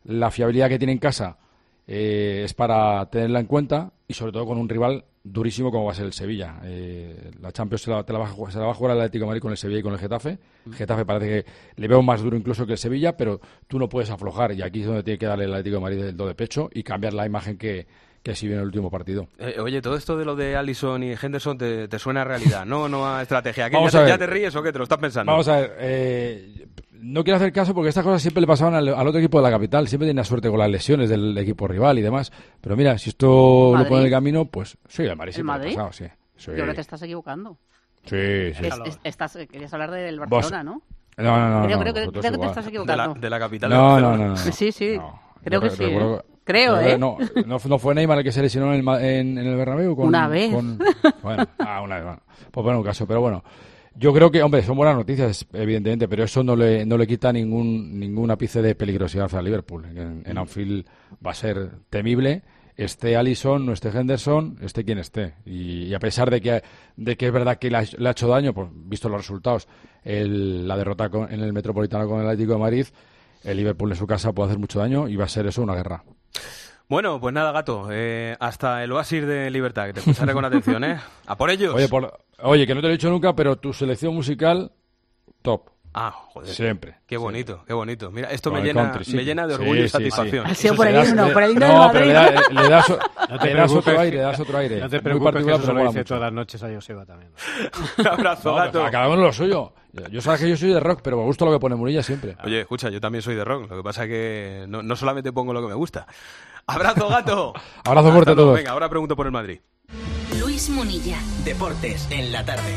la fiabilidad que tiene en casa eh, es para tenerla en cuenta, y sobre todo con un rival durísimo como va a ser el Sevilla. Eh, la Champions se la, te la va a jugar, se la va a jugar el Atlético de Madrid con el Sevilla y con el Getafe. El Getafe parece que le veo más duro incluso que el Sevilla, pero tú no puedes aflojar, y aquí es donde tiene que darle el Atlético de Madrid el do de pecho y cambiar la imagen que, que exhibió en el último partido. Eh, oye, todo esto de lo de Alisson y Henderson te, te suena a realidad, no, no a estrategia. ¿Qué, Vamos ya, a te, ver. ¿Ya te ríes o qué? ¿Te lo estás pensando? Vamos a ver, eh, no quiero hacer caso porque estas cosas siempre le pasaban al, al otro equipo de la capital, siempre tenía suerte con las lesiones del equipo rival y demás, pero mira, si esto ¿Madrid? lo pone en el camino, pues sí, el Madrid ¿El siempre ha Madrid? pasado, sí. sí. Yo creo que te estás equivocando. Sí, sí. Es- es- estás, querías hablar del Barcelona, ¿no? No, no, no. Creo, no, creo que, vosotros creo que te igual. estás De equivocando. la, de la capital No, de no, Barcelona. no, no, no. Sí, sí. Creo Yo que re- sí. recuerdo- ¿eh? Creo, ¿eh? No, no, no fue Neymar el que se lesionó en el, Ma- en, en el Bernabéu. Con, Una vez. con- bueno, ah, una vez. Bueno. Pues bueno, un caso, pero bueno. Yo creo que, hombre, son buenas noticias, evidentemente, pero eso no le, no le quita ningún ningún ápice de peligrosidad al Liverpool. En, en Anfield va a ser temible, esté Alisson, no esté Henderson, esté quien esté. Y, y a pesar de que de que es verdad que le ha, le ha hecho daño, pues visto los resultados, el, la derrota con- en el Metropolitano con el Atlético de Madrid, el Liverpool en su casa puede hacer mucho daño y va a ser eso una guerra. Bueno, pues nada, gato, eh, hasta el oasis de libertad, que te escucharé con atención, ¿eh? ¡A por ellos! Oye, por- oye, que no te lo he dicho nunca, pero tu selección musical, top. Ah, joder. Siempre. Qué bonito, qué bonito. Mira, esto Con me el llena, country, sí. me llena de Sí, orgullo y sí, satisfacción. sí. Ha sido Eso por se el das- himno, le- por el himno no, del pero Madrid. le, da- le das, No te le das preocupes, otro aire, le das otro aire. No te Muy preocupes, que particular, eso se pero lo mola dice mucho. todas las noches a Joseba también. Un abrazo, No, gato. pero a cada uno lo suyo. Yo, yo sabes que yo soy de rock, pero me gusta lo que pone Murilla siempre. Oye, escucha, yo también soy de rock, lo que pasa es que no, no solamente pongo lo que me gusta. ¡Abrazo, gato! Abrazo Hasta fuerte a luego. todos. Venga, ahora pregunto por el Madrid. Luis Munilla. Deportes en la tarde.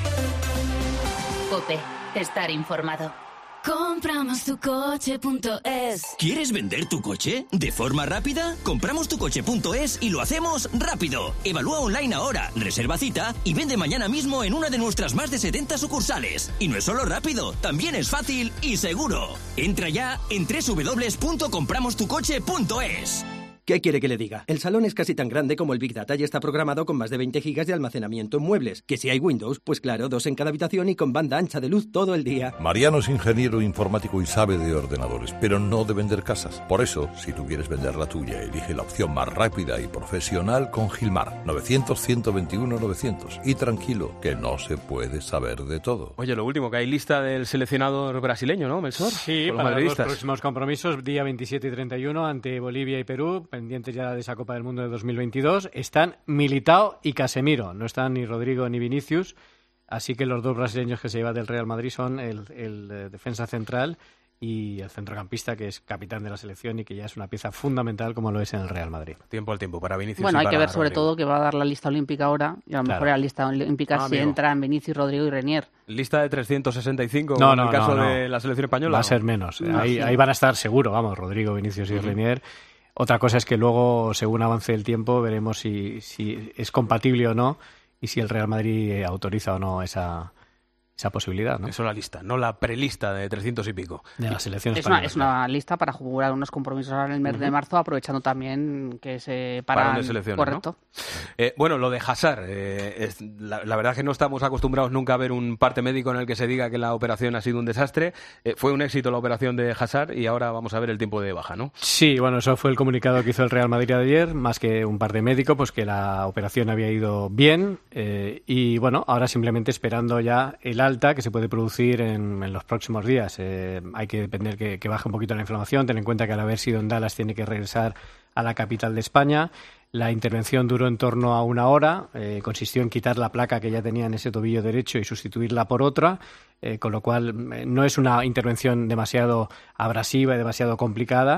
Cope. Estar informado. Compramos tu coche punto es. ¿Quieres vender tu coche de forma rápida? Compramos tu coche punto es y lo hacemos rápido. Evalúa online ahora, reserva cita y vende mañana mismo en una de nuestras más de setenta sucursales. Y no es solo rápido, también es fácil y seguro. Entra ya en doble u doble u doble u punto compramos tu coche punto es. ¿Qué quiere que le diga? El salón es casi tan grande como el Big Data y está programado con más de veinte gigas de almacenamiento en muebles. Que si hay Windows, pues claro, dos en cada habitación y con banda ancha de luz todo el día. Mariano es ingeniero informático y sabe de ordenadores, pero no de vender casas. Por eso, si tú quieres vender la tuya, elige la opción más rápida y profesional con Gilmar. novecientos, ciento veintiuno, novecientos. Y tranquilo, que no se puede saber de todo. Oye, lo último, que hay lista del seleccionador brasileño, ¿no, Melchor? Sí, Por los para los madridistas. próximos compromisos, día veintisiete y treinta y uno, ante Bolivia y Perú, pendientes ya de esa Copa del Mundo de dos mil veintidós, están Militao y Casemiro, no están ni Rodrigo ni Vinicius, así que los dos brasileños que se lleva del Real Madrid son el, el eh, defensa central y el centrocampista, que es capitán de la selección y que ya es una pieza fundamental como lo es en el Real Madrid. Tiempo al tiempo para Vinicius. Bueno, y hay que para ver sobre Rodrigo. todo que va a dar la lista olímpica ahora, y a lo Claro. mejor en la lista olímpica Ah, si amigo. entran Vinicius, Rodrigo y Renier. Lista de trescientos sesenta y cinco No, en no, el caso no, no. de la selección española. Va a ¿no? ser menos. No, ahí, sí. ahí van a estar seguro, vamos, Rodrigo, Vinicius y Ujú. Renier. Otra cosa es que luego, según avance el tiempo, veremos si, si es compatible o no y si el Real Madrid eh, autoriza o no esa, esa posibilidad, ¿no? Eso es la lista, no la prelista de trescientos y pico. De la selección Es una, española. es una lista para jugar unos compromisos ahora en el mes Ujú. de marzo, aprovechando también que se Parón paran. de selecciones, Correcto. ¿no? Eh, bueno, lo de Hazard, eh, es, la, la verdad es que no estamos acostumbrados nunca a ver un parte médico en el que se diga que la operación ha sido un desastre. Eh, fue un éxito la operación de Hazard y ahora vamos a ver el tiempo de baja, ¿no? Sí, bueno, eso fue el comunicado que hizo el Real Madrid ayer, más que un parte médico, pues que la operación había ido bien eh, y bueno, ahora simplemente esperando ya el alta que se puede producir en, en los próximos días. Eh, hay que depender que, que baje un poquito la inflamación, ten en cuenta que al haber sido en Dallas tiene que regresar a la capital de España. La intervención duró en torno a una hora, eh, consistió en quitar la placa que ya tenía en ese tobillo derecho y sustituirla por otra, eh, con lo cual eh, no es una intervención demasiado abrasiva y demasiado complicada.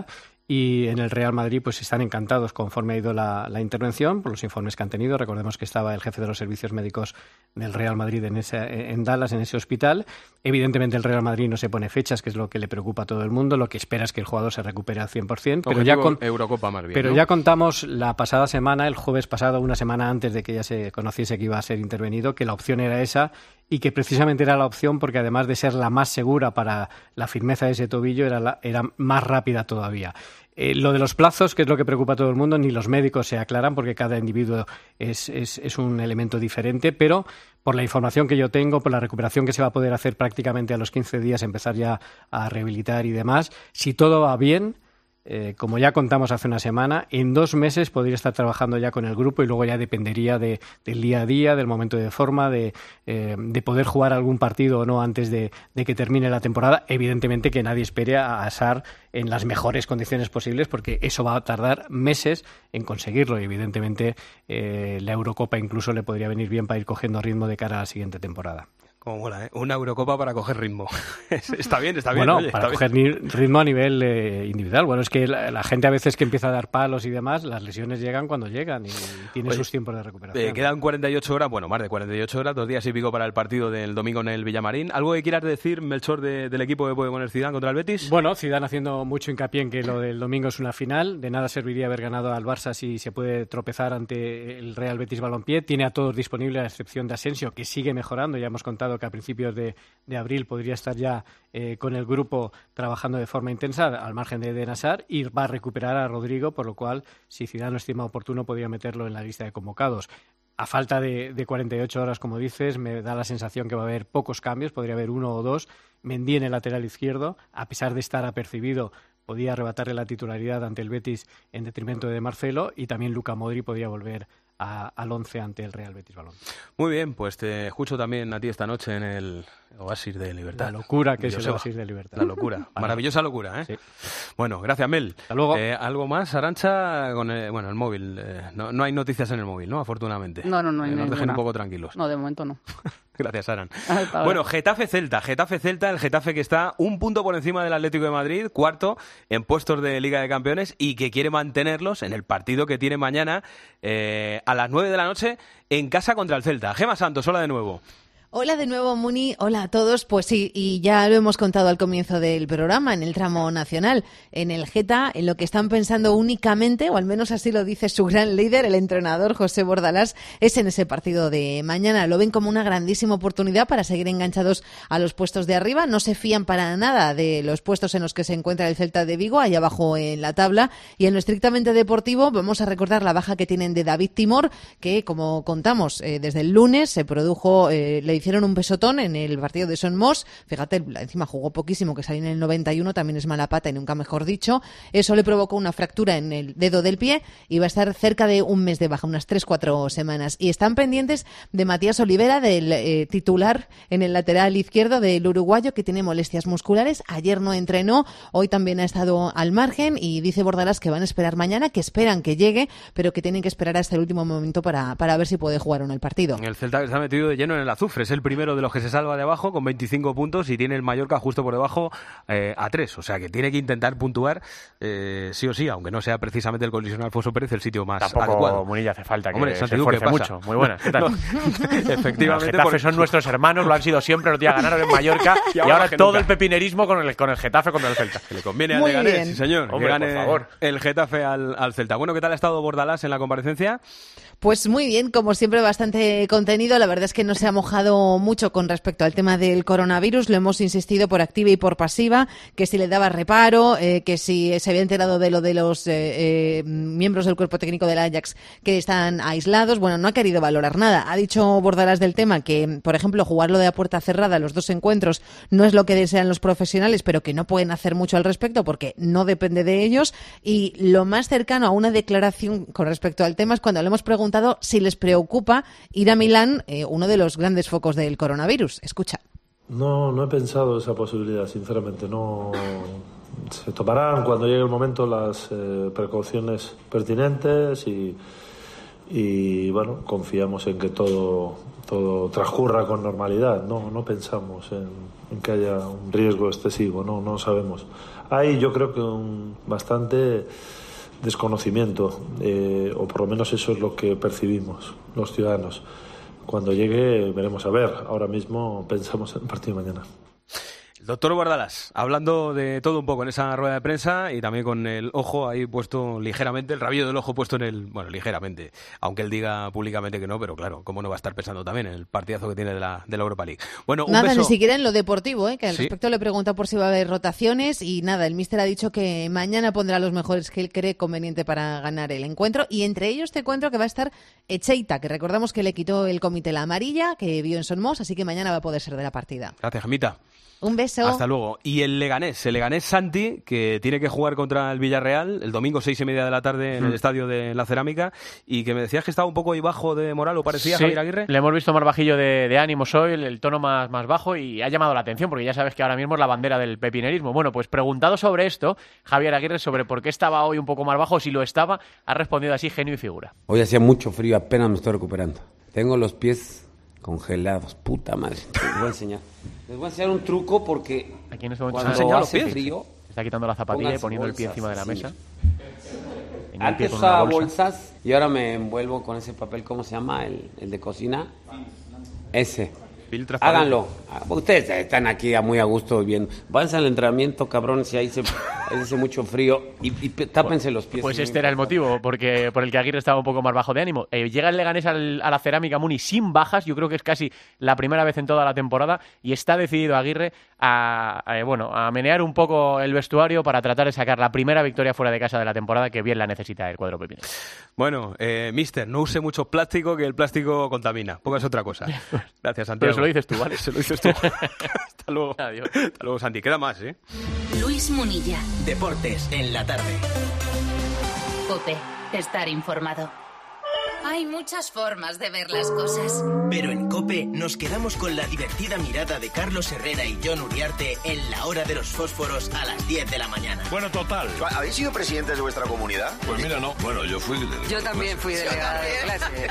Y en el Real Madrid pues están encantados conforme ha ido la, la intervención, por los informes que han tenido. Recordemos que estaba el jefe de los servicios médicos del Real Madrid en, ese, en Dallas, en ese hospital. Evidentemente el Real Madrid no se pone fechas, que es lo que le preocupa a todo el mundo. Lo que espera es que el jugador se recupere al cien por ciento. Pero, ya, con, Eurocopa más bien, pero ¿no? ya contamos la pasada semana, el jueves pasado, una semana antes de que ya se conociese que iba a ser intervenido, que la opción era esa y que precisamente era la opción porque además de ser la más segura para la firmeza de ese tobillo, era, la, era más rápida todavía. Eh, lo de los plazos, que es lo que preocupa a todo el mundo, ni los médicos se aclaran porque cada individuo es, es, es un elemento diferente, pero por la información que yo tengo, por la recuperación que se va a poder hacer prácticamente a los quince días, empezar ya a rehabilitar y demás, si todo va bien, eh, como ya contamos hace una semana, en dos meses podría estar trabajando ya con el grupo y luego ya dependería de, del día a día, del momento de forma, de, eh, de poder jugar algún partido o no antes de, de que termine la temporada. Evidentemente que nadie espere a Hazard en las mejores condiciones posibles, porque eso va a tardar meses en conseguirlo y evidentemente eh, la Eurocopa incluso le podría venir bien para ir cogiendo ritmo de cara a la siguiente temporada. Como mola, ¿eh? Una Eurocopa para coger ritmo. Está bien, está bien. Bueno, oye, para está coger bien. ni- ritmo a nivel eh, individual. Bueno, es que la, la gente a veces que empieza a dar palos y demás, las lesiones llegan cuando llegan y tiene Oye, sus tiempos de recuperación. Eh, quedan cuarenta y ocho horas, bueno, más de cuarenta y ocho horas, dos días y pico para el partido del domingo en el Villamarín. ¿Algo que quieras decir, Melchor, de- del equipo que puede poner Zidane contra el Betis? Bueno, Zidane haciendo mucho hincapié en que lo del domingo es una final. De nada serviría haber ganado al Barça si se puede tropezar ante el Real Betis Balompié. Tiene a todos disponibles, a excepción de Asensio, que sigue mejorando. Ya hemos contado que a principios de, de abril podría estar ya eh, con el grupo trabajando de forma intensa, al margen de Eden Hazard, y va a recuperar a Rodrigo, por lo cual, si Zidane lo estima oportuno, podría meterlo en la lista de convocados. A falta de, de cuarenta y ocho horas, como dices, me da la sensación que va a haber pocos cambios, podría haber uno o dos. Mendy en el lateral izquierdo, a pesar de estar apercibido, podía arrebatarle la titularidad ante el Betis en detrimento de Marcelo, y también Luka Modric podría volver a- al once ante el Real Betis Balompié. Muy bien, pues te escucho también a ti esta noche en el Oasis de Libertad. La locura que es el Joseba. Oasis de Libertad. La locura, maravillosa locura, ¿eh? Sí. Bueno, gracias, Mel. Hasta luego. Eh, ¿Algo más, Arantxa? Con el, bueno, el móvil. eh, no, no hay noticias en el móvil, ¿no? Afortunadamente. No, no, no hay Eh, Nos dejen ninguna. un poco tranquilos. No, de momento no. Gracias, Aran. Hasta ahora. Bueno, Getafe-Celta. Getafe-Celta, el Getafe que está un punto por encima del Atlético de Madrid, cuarto en puestos de Liga de Campeones y que quiere mantenerlos en el partido que tiene mañana eh, a las nueve de la noche en casa contra el Celta. Gema Santos, hola de nuevo. Hola de nuevo, Muni. Hola a todos. Pues sí, y ya lo hemos contado al comienzo del programa, en el tramo nacional, en el Geta, en lo que están pensando únicamente, o al menos así lo dice su gran líder, el entrenador José Bordalás, es en ese partido de mañana. Lo ven como una grandísima oportunidad para seguir enganchados a los puestos de arriba. No se fían para nada de los puestos en los que se encuentra el Celta de Vigo, allá abajo en la tabla. Y en lo estrictamente deportivo, vamos a recordar la baja que tienen de David Timor, que, como contamos, eh, desde el lunes se produjo, eh, le hicieron un pesotón en el partido de Son Moss. Fíjate, encima jugó poquísimo, que salió en el noventa y uno, también es mala pata y nunca mejor dicho. Eso le provocó una fractura en el dedo del pie y va a estar cerca de un mes de baja, unas tres, cuatro semanas. Y están pendientes de Matías Olivera, del eh, titular en el lateral izquierdo del uruguayo, que tiene molestias musculares. Ayer no entrenó, hoy también ha estado al margen, y dice Bordalás que van a esperar mañana, que esperan que llegue, pero que tienen que esperar hasta el último momento para, para ver si puede jugar o no el partido. El Celta que se ha metido de lleno en el azufre. Es el primero de los que se salva de abajo con veinticinco puntos y tiene el Mallorca justo por debajo eh, a tres. O sea que tiene que intentar puntuar eh, sí o sí, aunque no sea precisamente el colisional Alfonso Pérez el sitio más Tampoco, adecuado. Munilla, hace falta que Hombre, se Santi Duque, esfuerce pasa. mucho. Muy buenas, ¿qué tal? No, efectivamente. El Getafe por- son nuestros hermanos, lo han sido siempre, los días ganaron en Mallorca y, Y ahora, ahora más que todo nunca. el pepinerismo con el, con el Getafe contra el Celta. Le conviene al Muy Leganés, bien. sí señor, Hombre, que gane por favor. el Getafe al, al Celta. Bueno, ¿qué tal ha estado Bordalás en la comparecencia? Pues muy bien, como siempre, bastante contenido. La verdad es que no se ha mojado mucho con respecto al tema del coronavirus. Lo hemos insistido por activa y por pasiva, que si le daba reparo, eh, que si se había enterado de lo de los eh, eh, miembros del cuerpo técnico del Ajax que están aislados. Bueno, no ha querido valorar nada. Ha dicho Bordalás del tema que, por ejemplo, jugarlo de a puerta cerrada, los dos encuentros, no es lo que desean los profesionales, pero que no pueden hacer mucho al respecto porque no depende de ellos. Y lo más cercano a una declaración con respecto al tema es cuando le hemos preguntado si les preocupa ir a Milán, eh, uno de los grandes focos del coronavirus. Escucha. No, no he pensado esa posibilidad, sinceramente. No se tomarán cuando llegue el momento las eh, precauciones pertinentes y, y bueno, confiamos en que todo todo transcurra con normalidad. No, no pensamos en, en que haya un riesgo excesivo. No, no sabemos. Hay, yo creo que un bastante desconocimiento, eh, o por lo menos eso es lo que percibimos los ciudadanos. Cuando llegue veremos a ver. Ahora mismo pensamos en el partido de mañana. Doctor Bordalás, hablando de todo un poco en esa rueda de prensa y también con el ojo ahí puesto ligeramente, el rabillo del ojo puesto en el... Bueno, ligeramente, aunque él diga públicamente que no, pero claro, cómo no va a estar pensando también en el partidazo que tiene de la, de la Europa League. Bueno, un Nada, beso... ni siquiera en lo deportivo, ¿eh? Que al Sí. respecto le pregunta por si va a haber rotaciones y nada, el míster ha dicho que mañana pondrá los mejores que él cree conveniente para ganar el encuentro, y entre ellos te encuentro que va a estar Echeita, que recordamos que le quitó el comité la amarilla, que vio en Son Moss, así que mañana va a poder ser de la partida. Gracias, Gemita. Un beso. beso. Hasta luego. Y el Leganés, el Leganés Santi, que tiene que jugar contra el Villarreal el domingo seis y media de la tarde en el Mm. estadio de La Cerámica, y que me decías que estaba un poco ahí bajo de moral, ¿o parecía, Sí, Javier Aguirre? le hemos visto más bajillo de, de ánimos hoy, el, el tono más, más bajo, y ha llamado la atención, porque ya sabes que ahora mismo es la bandera del pepinerismo. Bueno, pues preguntado sobre esto, Javier Aguirre, sobre por qué estaba hoy un poco más bajo, si lo estaba, ha respondido así, genio y figura. Hoy hacía mucho frío, apenas me estoy recuperando. Tengo los pies congelados, puta madre. Les voy a enseñar. Les voy a enseñar un truco porque Aquí en este momento cuando se ha hace enseñado frío... Se está quitando la zapatilla y poniendo el pie encima de la mesa. En el pie Antes con una usaba bolsa. bolsas y ahora me envuelvo con ese papel, ¿cómo se llama? El, el de cocina. Ese. Filtro Háganlo. Ustedes están aquí a muy a gusto viendo. Váyanse al entrenamiento, cabrón, si ahí, se, ahí hace mucho frío y, y tápense los pies. Pues este era el motivo porque por el que Aguirre estaba un poco más bajo de ánimo. Eh, llega el Leganés al, a la Cerámica, Muni, sin bajas. Yo creo que es casi la primera vez en toda la temporada y está decidido Aguirre a, a, bueno, a menear un poco el vestuario para tratar de sacar la primera victoria fuera de casa de la temporada, que bien la necesita el cuadro pepinero. Bueno, eh, mister, no use mucho plástico, que el plástico contamina. Póngase otra cosa. Gracias, Santiago. Pero se lo dices tú, ¿vale? Se lo dices tú. Hasta luego. Adiós. Hasta luego, Santi. Queda más, ¿eh? Luis Munilla. Deportes en la tarde. COPE. Estar informado. Hay muchas formas de ver las cosas. Pero en COPE nos quedamos con la divertida mirada de Carlos Herrera y Jon Uriarte en la hora de los fósforos a las diez de la mañana. Bueno, total. ¿Habéis sido presidentes de vuestra comunidad? Pues mira, no. Bueno, yo fui... De... Yo también fui delegada de clase.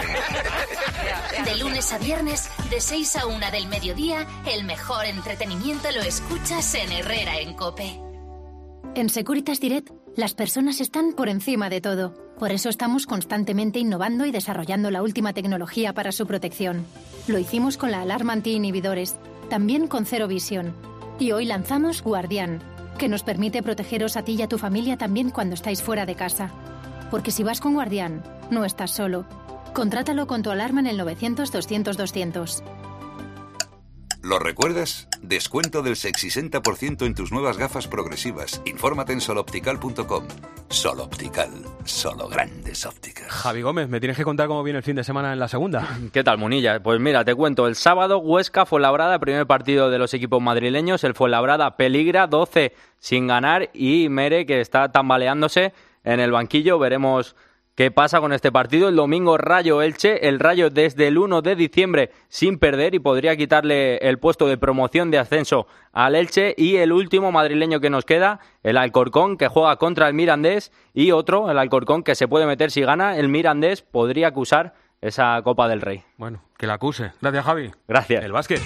De lunes a viernes, de seis a una del mediodía, el mejor entretenimiento lo escuchas en Herrera en COPE. En Securitas Direct, las personas están por encima de todo. Por eso estamos constantemente innovando y desarrollando la última tecnología para su protección. Lo hicimos con la alarma anti-inhibidores, también con Zero Vision. Y hoy lanzamos Guardián, que nos permite protegeros a ti y a tu familia también cuando estáis fuera de casa. Porque si vas con Guardián, no estás solo. Contrátalo con tu alarma en el novecientos doscientos doscientos. ¿Lo recuerdas? Descuento del sesenta por ciento en tus nuevas gafas progresivas. Infórmate en soloptical punto com. Soloptical, solo grandes ópticas. Javi Gómez, me tienes que contar cómo viene el fin de semana en la segunda. ¿Qué tal, Munilla? Pues mira, te cuento. El sábado, Huesca, Fuenlabrada, primer partido de los equipos madrileños. El Fuenlabrada peligra, doce sin ganar, y Mere, que está tambaleándose en el banquillo. Veremos qué pasa con este partido. El domingo, Rayo Elche, el Rayo desde el uno de diciembre sin perder y podría quitarle el puesto de promoción de ascenso al Elche. Y el último madrileño que nos queda, el Alcorcón, que juega contra el Mirandés, y otro, el Alcorcón, que se puede meter si gana. El Mirandés podría acusar esa Copa del Rey. Bueno, que la acuse. Gracias, Javi. Gracias. El básquet.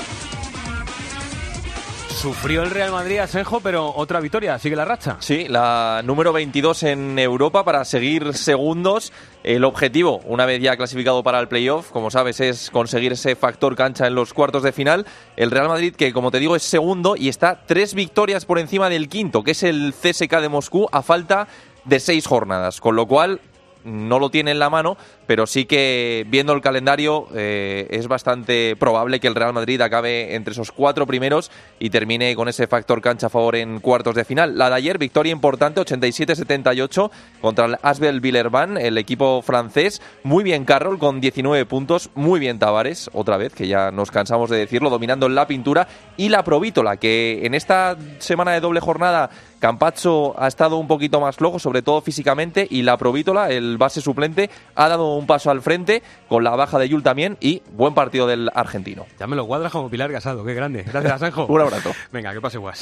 Sufrió el Real Madrid, Asenjo, pero otra victoria, sigue la racha. Sí, la número veintidós en Europa para seguir segundos. El objetivo, una vez ya clasificado para el playoff, como sabes, es conseguir ese factor cancha en los cuartos de final. El Real Madrid, que como te digo es segundo y está tres victorias por encima del quinto, que es el C S K de Moscú, a falta de seis jornadas, con lo cual no lo tiene en la mano, pero sí que viendo el calendario eh, es bastante probable que el Real Madrid acabe entre esos cuatro primeros y termine con ese factor cancha a favor en cuartos de final. La de ayer, victoria importante, ochenta y siete setenta y ocho contra el Asbel Villeurbanne, el equipo francés. Muy bien Carroll con diecinueve puntos, muy bien Tavares, otra vez, que ya nos cansamos de decirlo, dominando en la pintura, y la Provítola, que en esta semana de doble jornada Campazzo ha estado un poquito más flojo, sobre todo físicamente, y la Provítola, el base suplente, ha dado un paso al frente, con la baja de Yul también, y buen partido del argentino. Ya me lo cuadras como Pilar Casado, qué grande. Gracias, Asenjo. Un abrazo. Venga, que pase guas.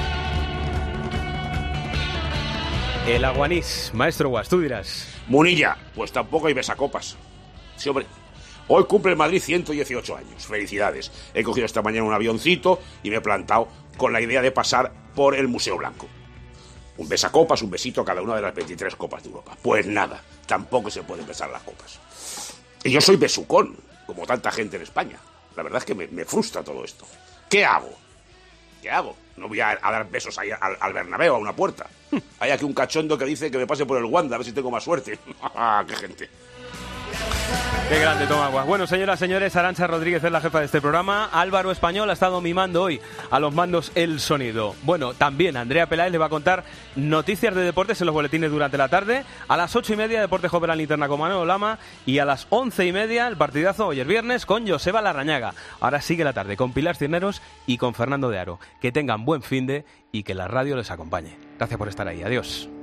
El Aguanís, maestro Guas, tú dirás. Munilla, pues tampoco hay besacopas. Sí, hombre. Hoy cumple el Madrid ciento dieciocho años. Felicidades. He cogido esta mañana un avioncito y me he plantado con la idea de pasar por el Museo Blanco. Un besacopas, un besito a cada una de las veintitrés copas de Europa. Pues nada, tampoco se pueden besar las copas. Y yo soy besucón, como tanta gente en España. La verdad es que me, me frustra todo esto. ¿Qué hago? ¿Qué hago? No voy a, a dar besos ahí al, al Bernabéu, a una puerta. Hay aquí un cachondo que dice que me pase por el Wanda, a ver si tengo más suerte. ¡Qué gente! Qué grande, toma agua. Bueno, señoras, señores, Arantxa Rodríguez es la jefa de este programa. Álvaro Español ha estado mimando hoy a los mandos el sonido. Bueno, también Andrea Peláez le va a contar noticias de deportes en los boletines durante la tarde. A las ocho y media, Deporte Joven en Linterna con Manolo Lama. Y a las once y media, el partidazo hoy el viernes con Joseba Larrañaga. Ahora sigue la tarde con Pilar Cisneros y con Fernando de Aro. Que tengan buen finde y que la radio les acompañe. Gracias por estar ahí. Adiós.